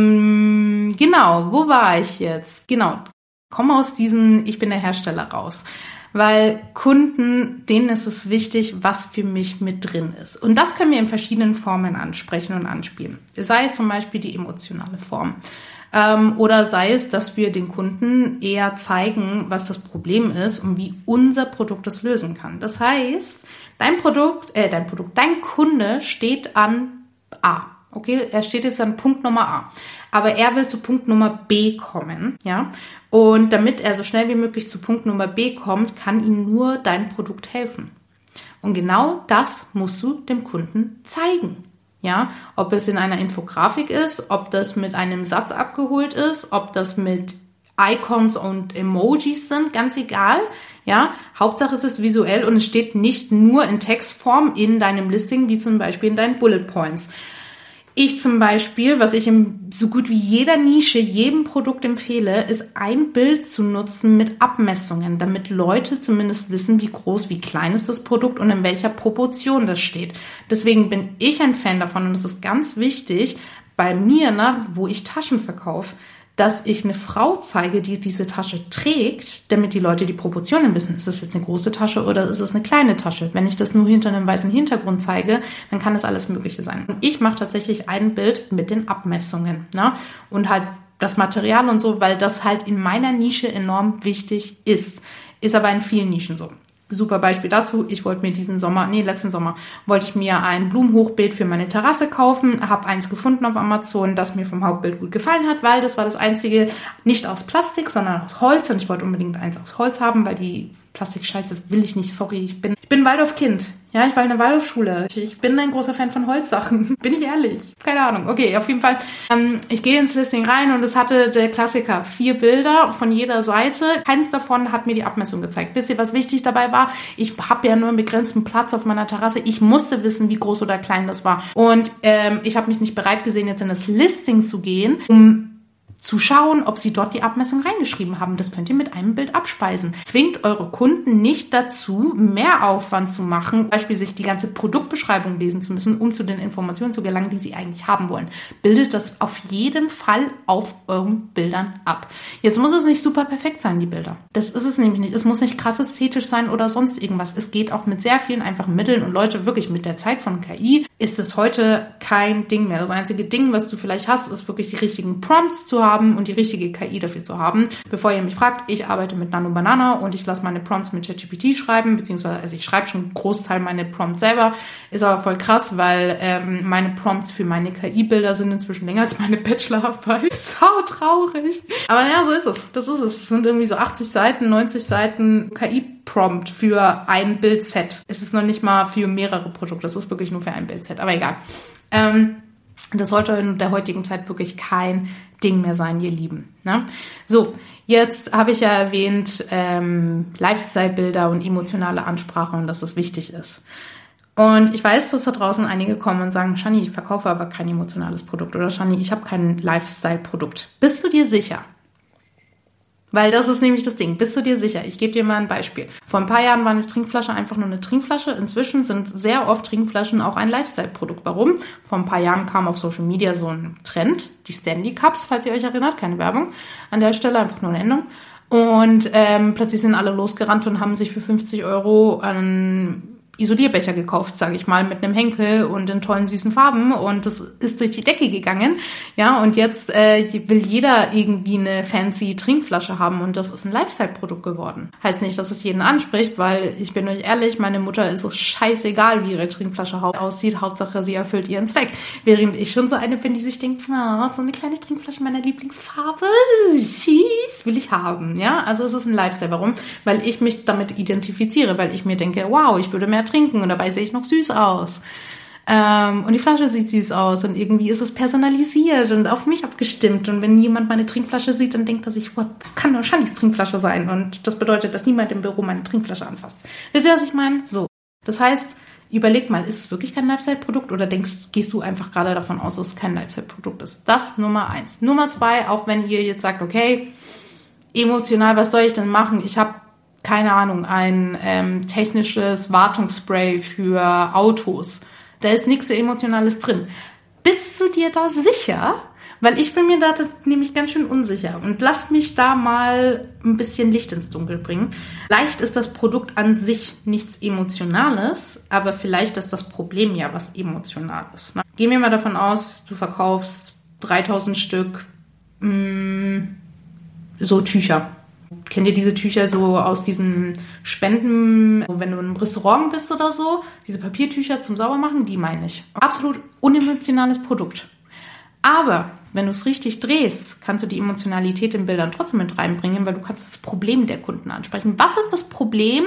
Genau, wo war ich jetzt? Genau, komme aus diesen Ich bin der Hersteller raus. Weil Kunden, denen ist es wichtig, was für mich mit drin ist. Und das können wir in verschiedenen Formen ansprechen und anspielen. Sei es zum Beispiel die emotionale Form. Oder sei es, dass wir den Kunden eher zeigen, was das Problem ist und wie unser Produkt das lösen kann. Das heißt, dein Kunde steht an A. Okay, er steht jetzt an Punkt Nummer A. Aber er will zu Punkt Nummer B kommen, ja. Und damit er so schnell wie möglich zu Punkt Nummer B kommt, kann ihm nur dein Produkt helfen. Und genau das musst du dem Kunden zeigen, ja. Ob es in einer Infografik ist, ob das mit einem Satz abgeholt ist, ob das mit Icons und Emojis sind, ganz egal, ja. Hauptsache es ist visuell und es steht nicht nur in Textform in deinem Listing, wie zum Beispiel in deinen Bullet Points. Ich zum Beispiel, was ich in so gut wie jeder Nische, jedem Produkt empfehle, ist ein Bild zu nutzen mit Abmessungen, damit Leute zumindest wissen, wie groß, wie klein ist das Produkt und in welcher Proportion das steht. Deswegen bin ich ein Fan davon und es ist ganz wichtig bei mir, ne, wo ich Taschen verkaufe, dass ich eine Frau zeige, die diese Tasche trägt, damit die Leute die Proportionen wissen. Ist das jetzt eine große Tasche oder ist es eine kleine Tasche? Wenn ich das nur hinter einem weißen Hintergrund zeige, dann kann das alles Mögliche sein. Und ich mache tatsächlich ein Bild mit den Abmessungen, ne? Und halt das Material und so, weil das halt in meiner Nische enorm wichtig ist. Ist aber in vielen Nischen so. Super Beispiel dazu. Ich wollte mir letzten Sommer wollte ich mir ein Blumenhochbeet für meine Terrasse kaufen, habe eins gefunden auf Amazon, das mir vom Hauptbild gut gefallen hat, weil das war das einzige, nicht aus Plastik, sondern aus Holz und ich wollte unbedingt eins aus Holz haben, weil die Plastikscheiße will ich nicht, sorry, ich bin Waldorf-Kind. Ja, ich war in der Waldorfschule. Ich bin ein großer Fan von Holzsachen. Bin ich ehrlich? Keine Ahnung. Okay, auf jeden Fall. Ich gehe ins Listing rein und es hatte der Klassiker 4 Bilder von jeder Seite. Keins davon hat mir die Abmessung gezeigt. Wisst ihr, was wichtig dabei war? Ich habe ja nur einen begrenzten Platz auf meiner Terrasse. Ich musste wissen, wie groß oder klein das war. Und ich habe mich nicht bereit gesehen, jetzt in das Listing zu gehen, um zu schauen, ob sie dort die Abmessung reingeschrieben haben. Das könnt ihr mit einem Bild abspeisen. Zwingt eure Kunden nicht dazu, mehr Aufwand zu machen, zum Beispiel sich die ganze Produktbeschreibung lesen zu müssen, um zu den Informationen zu gelangen, die sie eigentlich haben wollen. Bildet das auf jeden Fall auf euren Bildern ab. Jetzt muss es nicht super perfekt sein, die Bilder. Das ist es nämlich nicht. Es muss nicht krass ästhetisch sein oder sonst irgendwas. Es geht auch mit sehr vielen einfachen Mitteln und Leute, wirklich mit der Zeit von KI ist es heute kein Ding mehr. Das einzige Ding, was du vielleicht hast, ist wirklich die richtigen Prompts zu haben und die richtige KI dafür zu haben. Bevor ihr mich fragt, ich arbeite mit Nano Banana und ich lasse meine Prompts mit ChatGPT schreiben, beziehungsweise ich schreibe schon einen Großteil meiner Prompts selber. Ist aber voll krass, weil meine Prompts für meine KI-Bilder sind inzwischen länger als meine Bachelorarbeit. Sau traurig. Aber ja, so ist es. Das ist es. Es sind irgendwie so 80 Seiten, 90 Seiten KI-Prompt für ein Bildset. Es ist noch nicht mal für mehrere Produkte. Das ist wirklich nur für ein Bildset. Aber egal. Das sollte in der heutigen Zeit wirklich kein Ding mehr sein, ihr Lieben. Ne? So, jetzt habe ich ja erwähnt, Lifestyle-Bilder und emotionale Ansprache und dass das wichtig ist. Und ich weiß, dass da draußen einige kommen und sagen, Shani, ich verkaufe aber kein emotionales Produkt oder Shani, ich habe kein Lifestyle-Produkt. Bist du dir sicher? Weil das ist nämlich das Ding. Bist du dir sicher? Ich gebe dir mal ein Beispiel. Vor ein paar Jahren war eine Trinkflasche einfach nur eine Trinkflasche. Inzwischen sind sehr oft Trinkflaschen auch ein Lifestyle-Produkt. Warum? Vor ein paar Jahren kam auf Social Media so ein Trend. Die Stanley Cups, falls ihr euch erinnert. Keine Werbung an der Stelle, einfach nur eine Endung. Und plötzlich sind alle losgerannt und haben sich für 50 € ein Isolierbecher gekauft, sage ich mal, mit einem Henkel und in tollen süßen Farben und das ist durch die Decke gegangen. Ja, und jetzt will jeder irgendwie eine fancy Trinkflasche haben und das ist ein Lifestyle-Produkt geworden. Heißt nicht, dass es jeden anspricht, weil ich bin euch ehrlich, meine Mutter ist es scheißegal, wie ihre Trinkflasche aussieht. Hauptsache, sie erfüllt ihren Zweck. Während ich schon so eine bin, die sich denkt, so eine kleine Trinkflasche meiner Lieblingsfarbe, süß, will ich haben. Ja, also es ist ein Lifestyle. Warum? Weil ich mich damit identifiziere, weil ich mir denke, wow, ich würde mehr trinken und dabei sehe ich noch süß aus. Und die Flasche sieht süß aus und irgendwie ist es personalisiert und auf mich abgestimmt. Und wenn jemand meine Trinkflasche sieht, dann denkt er sich, das kann doch Shannys Trinkflasche sein. Und das bedeutet, dass niemand im Büro meine Trinkflasche anfasst. Wisst ihr, was ich meine? So. Das heißt, überleg mal, ist es wirklich kein Lifestyle-Produkt oder gehst du einfach gerade davon aus, dass es kein Lifestyle-Produkt ist? Das Nummer 1. Nummer 2, auch wenn ihr jetzt sagt, okay, emotional, was soll ich denn machen? Ich habe keine Ahnung, ein technisches Wartungsspray für Autos. Da ist nichts so Emotionales drin. Bist du dir da sicher? Weil ich bin mir da nämlich ganz schön unsicher. Und lass mich da mal ein bisschen Licht ins Dunkel bringen. Vielleicht ist das Produkt an sich nichts Emotionales, aber vielleicht ist das Problem ja was Emotionales. Ne? Gehen wir mal davon aus, du verkaufst 3000 Stück so Tücher. Kennt ihr diese Tücher so aus diesen Spenden, wenn du in einem Restaurant bist oder so? Diese Papiertücher zum Saubermachen, die meine ich. Absolut unemotionales Produkt. Aber wenn du es richtig drehst, kannst du die Emotionalität in Bildern trotzdem mit reinbringen, weil du kannst das Problem der Kunden ansprechen. Was ist das Problem,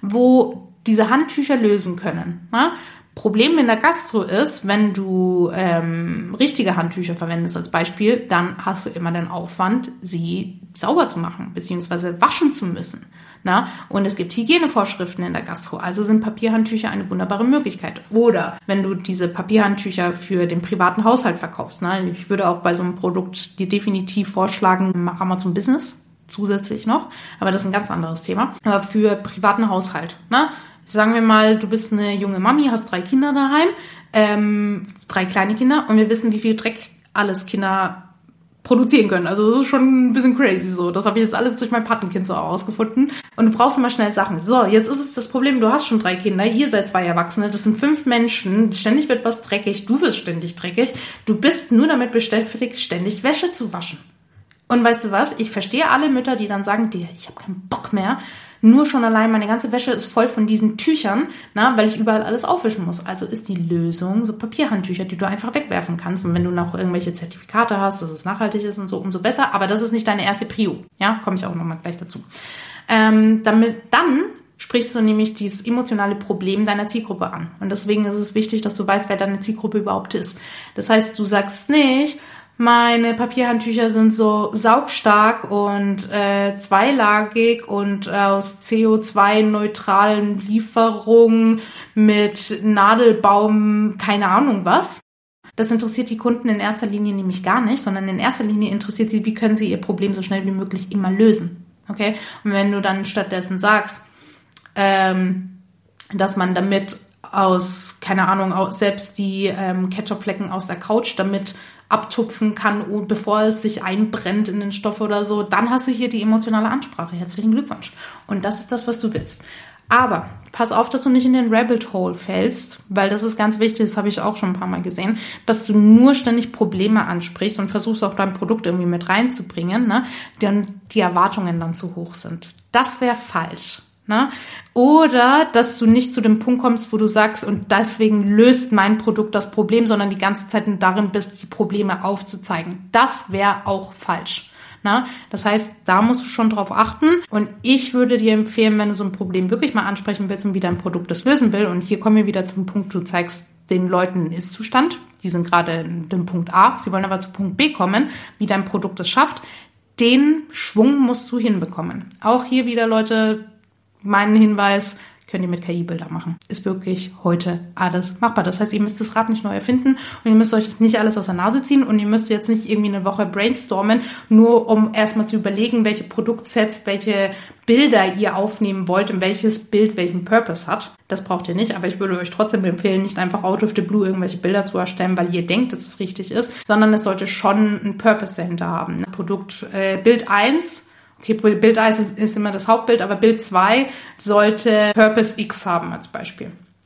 wo diese Handtücher lösen können? Na? Problem in der Gastro ist, wenn du richtige Handtücher verwendest als Beispiel, dann hast du immer den Aufwand, sie sauber zu machen, beziehungsweise waschen zu müssen. Na? Und es gibt Hygienevorschriften in der Gastro, also sind Papierhandtücher eine wunderbare Möglichkeit. Oder wenn du diese Papierhandtücher für den privaten Haushalt verkaufst. Na? Ich würde auch bei so einem Produkt dir definitiv vorschlagen, mach Amazon Business zusätzlich noch, aber das ist ein ganz anderes Thema. Aber für privaten Haushalt, na? Sagen wir mal, du bist eine junge Mami, hast 3 Kinder daheim, 3 kleine Kinder und wir wissen, wie viel Dreck alles Kinder produzieren können. Also das ist schon ein bisschen crazy so. Das habe ich jetzt alles durch mein Patenkind so herausgefunden. Und du brauchst immer schnell Sachen. So, jetzt ist es das Problem, du hast schon 3 Kinder, ihr seid 2 Erwachsene, das sind 5 Menschen, ständig wird was dreckig, du wirst ständig dreckig. Du bist nur damit beschäftigt, ständig Wäsche zu waschen. Und weißt du was? Ich verstehe alle Mütter, die dann sagen, ich habe keinen Bock mehr. Nur schon allein meine ganze Wäsche ist voll von diesen Tüchern, weil ich überall alles aufwischen muss. Also ist die Lösung so Papierhandtücher, die du einfach wegwerfen kannst. Und wenn du noch irgendwelche Zertifikate hast, dass es nachhaltig ist und so, umso besser. Aber das ist nicht deine erste Prio. Ja, komme ich auch nochmal gleich dazu. Dann sprichst du nämlich dieses emotionale Problem deiner Zielgruppe an. Und deswegen ist es wichtig, dass du weißt, wer deine Zielgruppe überhaupt ist. Das heißt, du sagst nicht, meine Papierhandtücher sind so saugstark und zweilagig und aus CO2-neutralen Lieferungen mit Nadelbaum, keine Ahnung was. Das interessiert die Kunden in erster Linie nämlich gar nicht, sondern in erster Linie interessiert sie, wie können sie ihr Problem so schnell wie möglich immer lösen. Okay? Und wenn du dann stattdessen sagst, dass man damit aus, keine Ahnung, selbst die Ketchupflecken aus der Couch damit abtupfen kann, bevor es sich einbrennt in den Stoff oder so, dann hast du hier die emotionale Ansprache. Herzlichen Glückwunsch. Und das ist das, was du willst. Aber pass auf, dass du nicht in den Rabbit Hole fällst, weil das ist ganz wichtig, das habe ich auch schon ein paar Mal gesehen, dass du nur ständig Probleme ansprichst und versuchst auch dein Produkt irgendwie mit reinzubringen, ne, dann die Erwartungen dann zu hoch sind. Das wäre falsch. Ne? Oder dass du nicht zu dem Punkt kommst, wo du sagst, und deswegen löst mein Produkt das Problem, sondern die ganze Zeit darin bist, die Probleme aufzuzeigen. Das wäre auch falsch. Ne? Das heißt, da musst du schon drauf achten. Und ich würde dir empfehlen, wenn du so ein Problem wirklich mal ansprechen willst und wie dein Produkt das lösen will, und hier kommen wir wieder zum Punkt, du zeigst den Leuten einen Ist-Zustand. Die sind gerade in dem Punkt A, sie wollen aber zu Punkt B kommen, wie dein Produkt es schafft. Den Schwung musst du hinbekommen. Auch hier wieder, Leute, mein Hinweis, könnt ihr mit KI-Bilder machen. Ist wirklich heute alles machbar. Das heißt, ihr müsst das Rad nicht neu erfinden und ihr müsst euch nicht alles aus der Nase ziehen und ihr müsst jetzt nicht irgendwie eine Woche brainstormen, nur um erstmal zu überlegen, welche Produktsets, welche Bilder ihr aufnehmen wollt und welches Bild welchen Purpose hat. Das braucht ihr nicht, aber ich würde euch trotzdem empfehlen, nicht einfach out of the blue irgendwelche Bilder zu erstellen, weil ihr denkt, dass es richtig ist, sondern es sollte schon einen Purpose dahinter haben. Produkt Bild 1, okay, Bild 1 ist immer das Hauptbild, aber Bild 2 sollte Purpose X haben als Beispiel.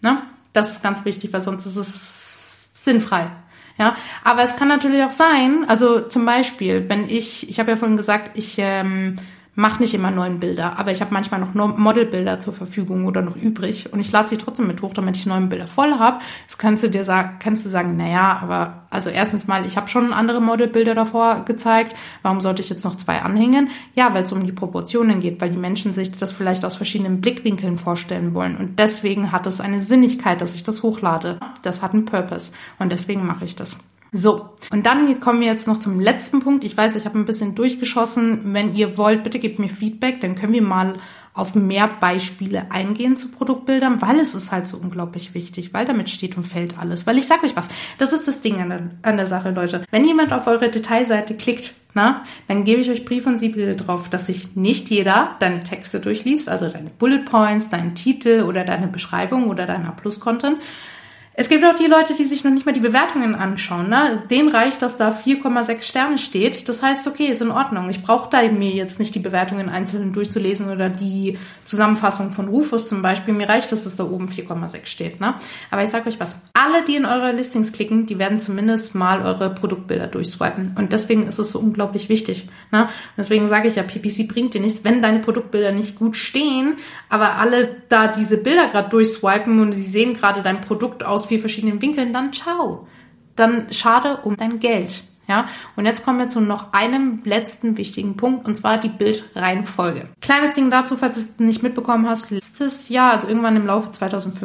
Ne? Das ist ganz wichtig, weil sonst ist es sinnfrei. Ja, aber es kann natürlich auch sein, also zum Beispiel, wenn ich habe ja vorhin gesagt, ich mache nicht immer 9 Bilder, aber ich habe manchmal noch Modelbilder zur Verfügung oder noch übrig und ich lade sie trotzdem mit hoch, damit ich 9 Bilder voll habe. Das kannst du sagen, naja, aber also erstens mal, ich habe schon andere Modelbilder davor gezeigt, warum sollte ich jetzt noch 2 anhängen? Ja, weil es um die Proportionen geht, weil die Menschen sich das vielleicht aus verschiedenen Blickwinkeln vorstellen wollen und deswegen hat es eine Sinnigkeit, dass ich das hochlade. Das hat einen Purpose und deswegen mache ich das. So, und dann kommen wir jetzt noch zum letzten Punkt. Ich weiß, ich habe ein bisschen durchgeschossen. Wenn ihr wollt, bitte gebt mir Feedback, dann können wir mal auf mehr Beispiele eingehen zu Produktbildern, weil es ist halt so unglaublich wichtig, weil damit steht und fällt alles. Weil ich sage euch was, das ist das Ding an der Sache, Leute. Wenn jemand auf eure Detailseite klickt, dann gebe ich euch Brief und Siegel drauf, dass sich nicht jeder deine Texte durchliest, also deine Bullet Points, deinen Titel oder deine Beschreibung oder dein A+-Content. Es gibt auch die Leute, die sich noch nicht mal die Bewertungen anschauen. Ne? Denen reicht, dass da 4,6 Sterne steht. Das heißt, okay, ist in Ordnung. Ich brauche da mir jetzt nicht die Bewertungen einzeln durchzulesen oder die Zusammenfassung von Rufus zum Beispiel. Mir reicht, dass es da oben 4,6 steht. Ne? Aber ich sage euch was. Alle, die in eure Listings klicken, die werden zumindest mal eure Produktbilder durchswipen. Und deswegen ist es so unglaublich wichtig. Ne? Und deswegen sage ich ja, PPC bringt dir nichts, wenn deine Produktbilder nicht gut stehen, aber alle da diese Bilder gerade durchswipen und sie sehen gerade dein Produkt aus 4 verschiedenen Winkeln, dann ciao. Dann schade um dein Geld. Ja, und jetzt kommen wir zu noch einem letzten wichtigen Punkt, und zwar die Bildreihenfolge. Kleines Ding dazu, falls du es nicht mitbekommen hast, letztes Jahr, also irgendwann im Laufe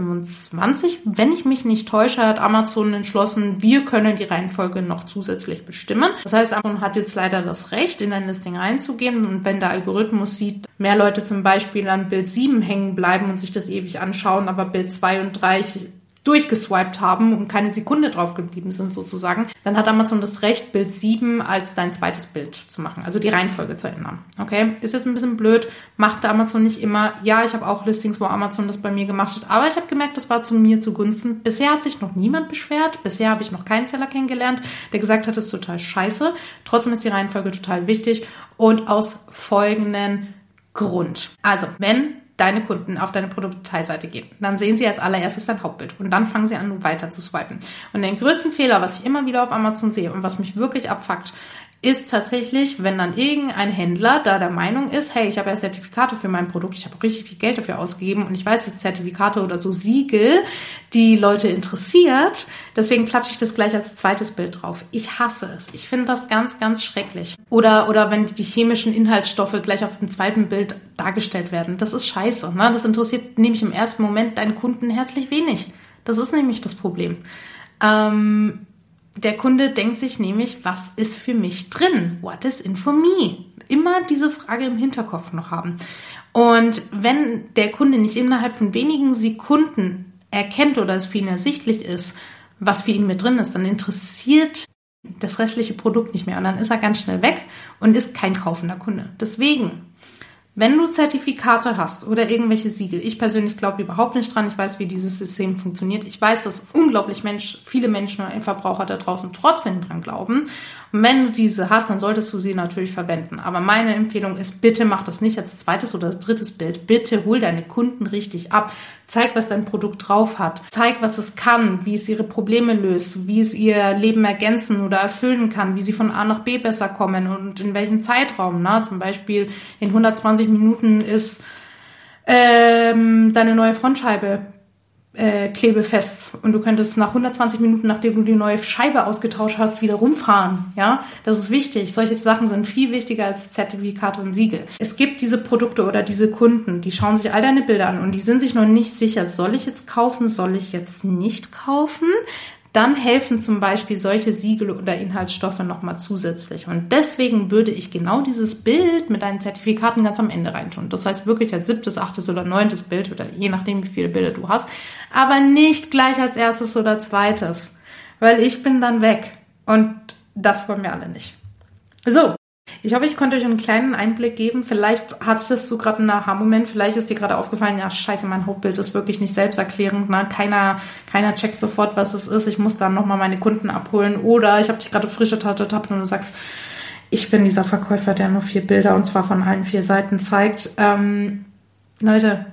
2025, wenn ich mich nicht täusche, hat Amazon entschlossen, wir können die Reihenfolge noch zusätzlich bestimmen. Das heißt, Amazon hat jetzt leider das Recht, in ein Listing reinzugehen, und wenn der Algorithmus sieht, mehr Leute zum Beispiel an Bild 7 hängen bleiben und sich das ewig anschauen, aber Bild 2 und 3 durchgeswiped haben und keine Sekunde drauf geblieben sind sozusagen, dann hat Amazon das Recht, Bild 7 als dein zweites Bild zu machen, also die Reihenfolge zu ändern. Okay, ist jetzt ein bisschen blöd, macht Amazon nicht immer. Ja, ich habe auch Listings, wo Amazon das bei mir gemacht hat, aber ich habe gemerkt, das war zu mir zugunsten. Bisher hat sich noch niemand beschwert, bisher habe ich noch keinen Seller kennengelernt, der gesagt hat, das ist total scheiße. Trotzdem ist die Reihenfolge total wichtig und aus folgenden Grund. Also, wenn deine Kunden auf deine Produktdetailseite gehen, dann sehen sie als allererstes dein Hauptbild und dann fangen sie an, weiter zu swipen. Und den größten Fehler, was ich immer wieder auf Amazon sehe und was mich wirklich abfuckt, ist tatsächlich, wenn dann irgendein Händler da der Meinung ist, hey, ich habe ja Zertifikate für mein Produkt, ich habe auch richtig viel Geld dafür ausgegeben und ich weiß, dass Zertifikate oder so Siegel die Leute interessiert, deswegen klatsche ich das gleich als zweites Bild drauf. Ich hasse es. Ich finde das ganz, ganz schrecklich. Oder wenn die chemischen Inhaltsstoffe gleich auf dem zweiten Bild dargestellt werden. Das ist scheiße. Ne? Das interessiert nämlich im ersten Moment deinen Kunden herzlich wenig. Das ist nämlich das Problem. Der Kunde denkt sich nämlich, was ist für mich drin? What is in for me? Immer diese Frage im Hinterkopf noch haben. Und wenn der Kunde nicht innerhalb von wenigen Sekunden erkennt oder es für ihn ersichtlich ist, was für ihn mit drin ist, dann interessiert das restliche Produkt nicht mehr. Und dann ist er ganz schnell weg und ist kein kaufender Kunde. Deswegen, wenn du Zertifikate hast oder irgendwelche Siegel, ich persönlich glaube überhaupt nicht dran, ich weiß, wie dieses System funktioniert. Ich weiß, dass unglaublich viele Menschen oder Endverbraucher da draußen trotzdem dran glauben. Und wenn du diese hast, dann solltest du sie natürlich verwenden. Aber meine Empfehlung ist, bitte mach das nicht als zweites oder als drittes Bild. Bitte hol deine Kunden richtig ab. Zeig, was dein Produkt drauf hat. Zeig, was es kann, wie es ihre Probleme löst, wie es ihr Leben ergänzen oder erfüllen kann, wie sie von A nach B besser kommen und in welchem Zeitraum. Zum Beispiel in 120 Minuten ist deine neue Frontscheibe klebefest und du könntest nach 120 Minuten, nachdem du die neue Scheibe ausgetauscht hast, wieder rumfahren. Ja, das ist wichtig. Solche Sachen sind viel wichtiger als Zertifikate und Siegel. Es gibt diese Produkte oder diese Kunden, die schauen sich all deine Bilder an und die sind sich noch nicht sicher, soll ich jetzt kaufen, soll ich jetzt nicht kaufen? Dann helfen zum Beispiel solche Siegel oder Inhaltsstoffe nochmal zusätzlich. Und deswegen würde ich genau dieses Bild mit deinen Zertifikaten ganz am Ende reintun. Das heißt wirklich als 7., 8. oder 9. Bild oder je nachdem, wie viele Bilder du hast. Aber nicht gleich als 1. oder 2. Weil ich bin dann weg. Und das wollen wir alle nicht. So. Ich hoffe, ich konnte euch einen kleinen Einblick geben. Vielleicht hattest du gerade einen Aha-Moment. Vielleicht ist dir gerade aufgefallen, ja, scheiße, mein Hauptbild ist wirklich nicht selbsterklärend. Ne? Keiner checkt sofort, was es ist. Ich muss dann nochmal meine Kunden abholen. Oder ich habe dich gerade frisch ertappt und du sagst, ich bin dieser Verkäufer, der nur 4 Bilder und zwar von allen 4 Seiten zeigt. Leute,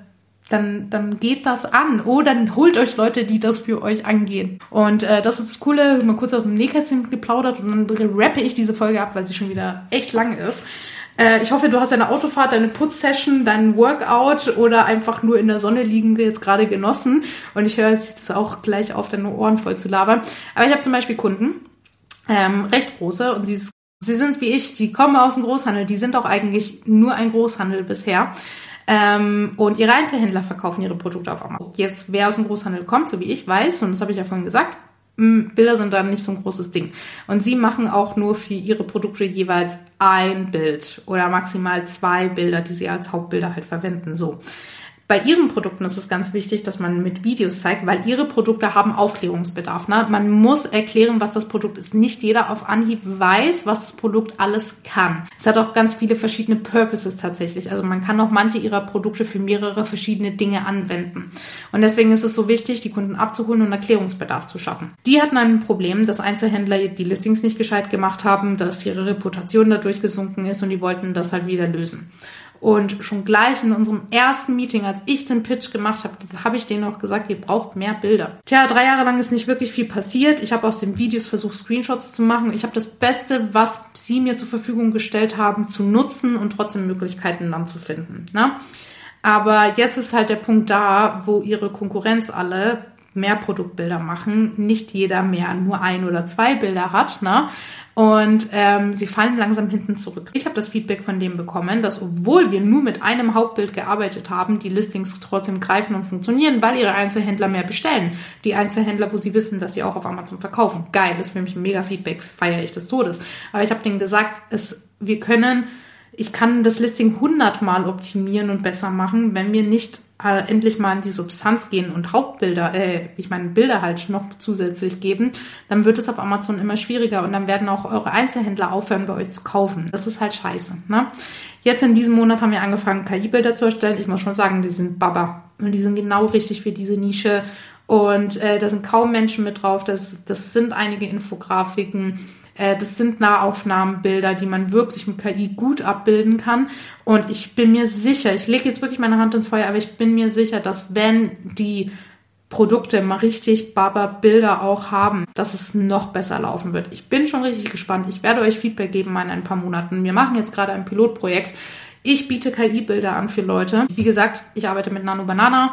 dann geht das an. Oh, dann holt euch Leute, die das für euch angehen. Und das ist das Coole, mal kurz aus dem Nähkästchen geplaudert und dann rappe ich diese Folge ab, weil sie schon wieder echt lang ist. Ich hoffe, du hast deine Autofahrt, deine Putzsession, dein Workout oder einfach nur in der Sonne liegen jetzt gerade genossen. Und ich höre jetzt auch gleich auf, deine Ohren voll zu labern. Aber ich habe zum Beispiel Kunden, recht große, und sie sind wie ich, die kommen aus dem Großhandel, die sind auch eigentlich nur ein Großhandel bisher. Und ihre Einzelhändler verkaufen ihre Produkte auf Amazon. Jetzt, wer aus dem Großhandel kommt, so wie ich weiß, und das habe ich ja vorhin gesagt, Bilder sind dann nicht so ein großes Ding. Und sie machen auch nur für ihre Produkte jeweils ein Bild oder maximal 2 Bilder, die sie als Hauptbilder halt verwenden. So. Bei ihren Produkten ist es ganz wichtig, dass man mit Videos zeigt, weil ihre Produkte haben Aufklärungsbedarf. Ne? Man muss erklären, was das Produkt ist. Nicht jeder auf Anhieb weiß, was das Produkt alles kann. Es hat auch ganz viele verschiedene Purposes tatsächlich. Also man kann auch manche ihrer Produkte für mehrere verschiedene Dinge anwenden. Und deswegen ist es so wichtig, die Kunden abzuholen und Erklärungsbedarf zu schaffen. Die hatten ein Problem, dass Einzelhändler die Listings nicht gescheit gemacht haben, dass ihre Reputation dadurch gesunken ist und die wollten das halt wieder lösen. Und schon gleich in unserem ersten Meeting, als ich den Pitch gemacht habe, habe ich denen auch gesagt, ihr braucht mehr Bilder. 3 Jahre lang ist nicht wirklich viel passiert. Ich habe aus den Videos versucht, Screenshots zu machen. Ich habe das Beste, was sie mir zur Verfügung gestellt haben, zu nutzen und trotzdem Möglichkeiten dann zu finden. Ne? Aber jetzt ist halt der Punkt da, wo ihre Konkurrenz alle mehr Produktbilder machen. Nicht jeder mehr nur 1 oder 2 Bilder hat, ne? Und sie fallen langsam hinten zurück. Ich habe das Feedback von dem bekommen, dass obwohl wir nur mit einem Hauptbild gearbeitet haben, die Listings trotzdem greifen und funktionieren, weil ihre Einzelhändler mehr bestellen. Die Einzelhändler, wo sie wissen, dass sie auch auf Amazon verkaufen. Geil, das ist für mich ein mega Feedback, feiere ich des Todes. Aber ich habe denen gesagt, ich kann das Listing 100-mal optimieren und besser machen, wenn wir nicht endlich mal in die Substanz gehen und Bilder halt noch zusätzlich geben, dann wird es auf Amazon immer schwieriger und dann werden auch eure Einzelhändler aufhören, bei euch zu kaufen. Das ist halt scheiße, ne? Jetzt in diesem Monat haben wir angefangen, KI-Bilder zu erstellen. Ich muss schon sagen, die sind Baba und die sind genau richtig für diese Nische und da sind kaum Menschen mit drauf. Das sind einige Infografiken. Das sind Nahaufnahmenbilder, die man wirklich mit KI gut abbilden kann. Und ich bin mir sicher, ich lege jetzt wirklich meine Hand ins Feuer, aber ich bin mir sicher, dass wenn die Produkte mal richtig Baba-Bilder auch haben, dass es noch besser laufen wird. Ich bin schon richtig gespannt. Ich werde euch Feedback geben in ein paar Monaten. Wir machen jetzt gerade ein Pilotprojekt. Ich biete KI-Bilder an für Leute. Wie gesagt, ich arbeite mit Nano Banana.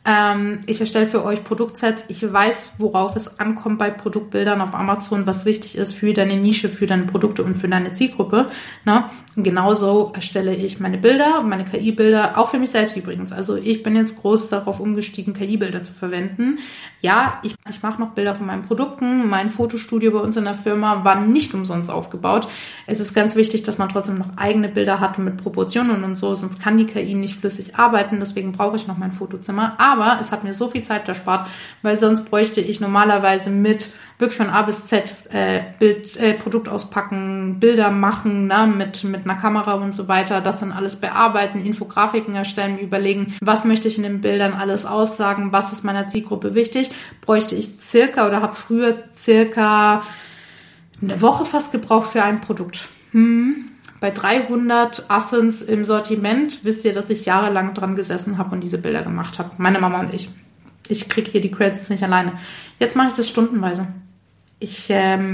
Ich erstelle für euch Produktsets. Ich weiß, worauf es ankommt bei Produktbildern auf Amazon, was wichtig ist für deine Nische, für deine Produkte und für deine Zielgruppe. Ne? Und genauso erstelle ich meine Bilder, meine KI-Bilder, auch für mich selbst übrigens. Also ich bin jetzt groß darauf umgestiegen, KI-Bilder zu verwenden. Ja, ich mache noch Bilder von meinen Produkten. Mein Fotostudio bei uns in der Firma war nicht umsonst aufgebaut. Es ist ganz wichtig, dass man trotzdem noch eigene Bilder hat mit Proportionen und so, sonst kann die KI nicht flüssig arbeiten. Deswegen brauche ich noch mein Fotozimmer. Aber es hat mir so viel Zeit erspart, weil sonst bräuchte ich normalerweise mit wirklich von A bis Z Produkt auspacken, Bilder machen, ne, mit einer Kamera und so weiter, das dann alles bearbeiten, Infografiken erstellen, überlegen, was möchte ich in den Bildern alles aussagen, was ist meiner Zielgruppe wichtig, bräuchte ich habe früher circa eine Woche fast gebraucht für ein Produkt. Bei 300 Assens im Sortiment wisst ihr, dass ich jahrelang dran gesessen habe und diese Bilder gemacht habe. Meine Mama und ich. Ich kriege hier die Credits nicht alleine. Jetzt mache ich das stundenweise. Ich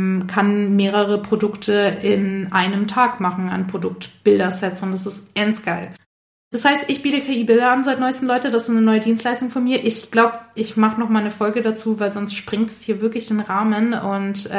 kann mehrere Produkte in einem Tag machen an Produktbildersets und das ist endgeil. Das heißt, ich biete KI-Bilder an seit neuestem, Leute. Das ist eine neue Dienstleistung von mir. Ich glaube, ich mache noch mal eine Folge dazu, weil sonst springt es hier wirklich den Rahmen und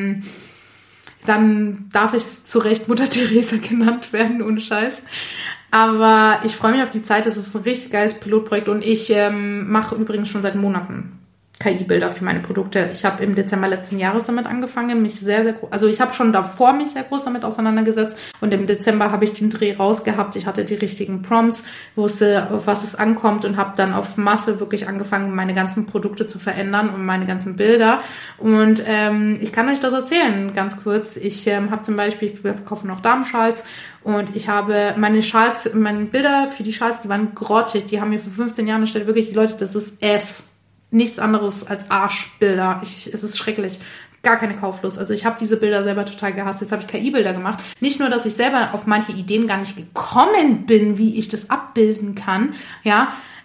dann darf ich zu Recht Mutter Teresa genannt werden, ohne Scheiß. Aber ich freue mich auf die Zeit. Das ist ein richtig geiles Pilotprojekt und ich mache übrigens schon seit Monaten KI-Bilder für meine Produkte. Ich habe im Dezember letzten Jahres damit angefangen, ich habe schon davor mich sehr groß damit auseinandergesetzt und im Dezember habe ich den Dreh rausgehabt. Ich hatte die richtigen Prompts, wusste, auf was es ankommt und habe dann auf Masse wirklich angefangen, meine ganzen Produkte zu verändern und meine ganzen Bilder. Und ich kann euch das erzählen, ganz kurz. Ich habe zum Beispiel, wir verkaufen noch Damenschals und ich habe meine Bilder für die Schals, die waren grottig, die haben mir vor 15 Jahren erstellt, wirklich, die Leute, das ist nichts anderes als Arschbilder. Es ist schrecklich. Gar keine Kauflust. Also ich habe diese Bilder selber total gehasst. Jetzt habe ich KI-Bilder gemacht. Nicht nur, dass ich selber auf manche Ideen gar nicht gekommen bin, wie ich das abbilden kann, ja,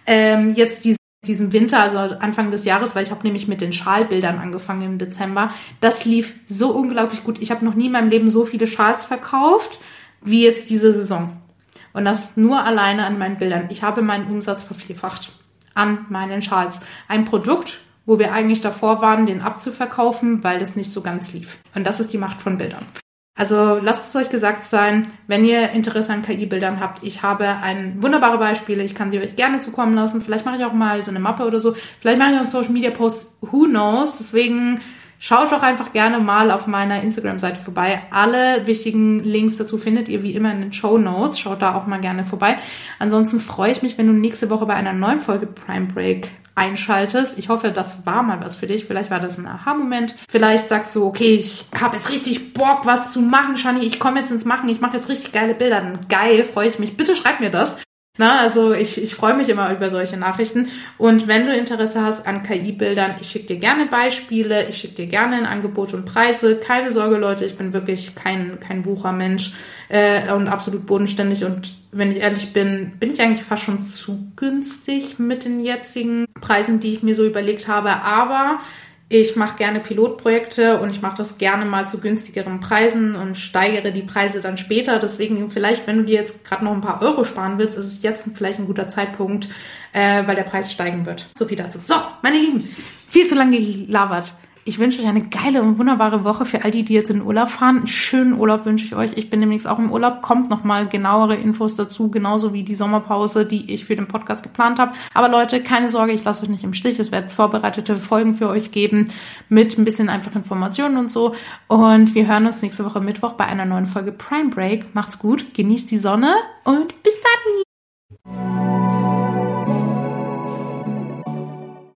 Jetzt diesen Winter, also Anfang des Jahres, weil ich habe nämlich mit den Schalbildern angefangen im Dezember. Das lief so unglaublich gut. Ich habe noch nie in meinem Leben so viele Schals verkauft wie jetzt diese Saison. Und das nur alleine an meinen Bildern. Ich habe meinen Umsatz vervierfacht an meinen Schals. Ein Produkt, wo wir eigentlich davor waren, den abzuverkaufen, weil das nicht so ganz lief. Und das ist die Macht von Bildern. Also lasst es euch gesagt sein, wenn ihr Interesse an KI-Bildern habt. Ich habe wunderbare Beispiele. Ich kann sie euch gerne zukommen lassen. Vielleicht mache ich auch mal so eine Mappe oder so. Vielleicht mache ich auch Social-Media-Posts. Who knows? Deswegen schaut doch einfach gerne mal auf meiner Instagram-Seite vorbei. Alle wichtigen Links dazu findet ihr wie immer in den Shownotes. Schaut da auch mal gerne vorbei. Ansonsten freue ich mich, wenn du nächste Woche bei einer neuen Folge Prime Break einschaltest. Ich hoffe, das war mal was für dich. Vielleicht war das ein Aha-Moment. Vielleicht sagst du, okay, ich habe jetzt richtig Bock, was zu machen, Shani. Ich komme jetzt ins Machen. Ich mache jetzt richtig geile Bilder. Dann geil, freue ich mich. Bitte schreib mir das. Also ich freue mich immer über solche Nachrichten. Und wenn du Interesse hast an KI-Bildern, ich schicke dir gerne Beispiele, ich schicke dir gerne ein Angebot und Preise. Keine Sorge, Leute, ich bin wirklich kein Wuchermensch und absolut bodenständig. Und wenn ich ehrlich bin, bin ich eigentlich fast schon zu günstig mit den jetzigen Preisen, die ich mir so überlegt habe. Aber ich mache gerne Pilotprojekte und ich mache das gerne mal zu günstigeren Preisen und steigere die Preise dann später. Deswegen vielleicht, wenn du dir jetzt gerade noch ein paar Euro sparen willst, ist es jetzt vielleicht ein guter Zeitpunkt, weil der Preis steigen wird. So viel dazu. So, meine Lieben, viel zu lange gelabert. Ich wünsche euch eine geile und wunderbare Woche für all die jetzt in den Urlaub fahren. Einen schönen Urlaub wünsche ich euch. Ich bin demnächst auch im Urlaub. Kommt nochmal genauere Infos dazu, genauso wie die Sommerpause, die ich für den Podcast geplant habe. Aber Leute, keine Sorge, ich lasse euch nicht im Stich. Es wird vorbereitete Folgen für euch geben mit ein bisschen einfach Informationen und so. Und wir hören uns nächste Woche Mittwoch bei einer neuen Folge Prime Break. Macht's gut, genießt die Sonne und bis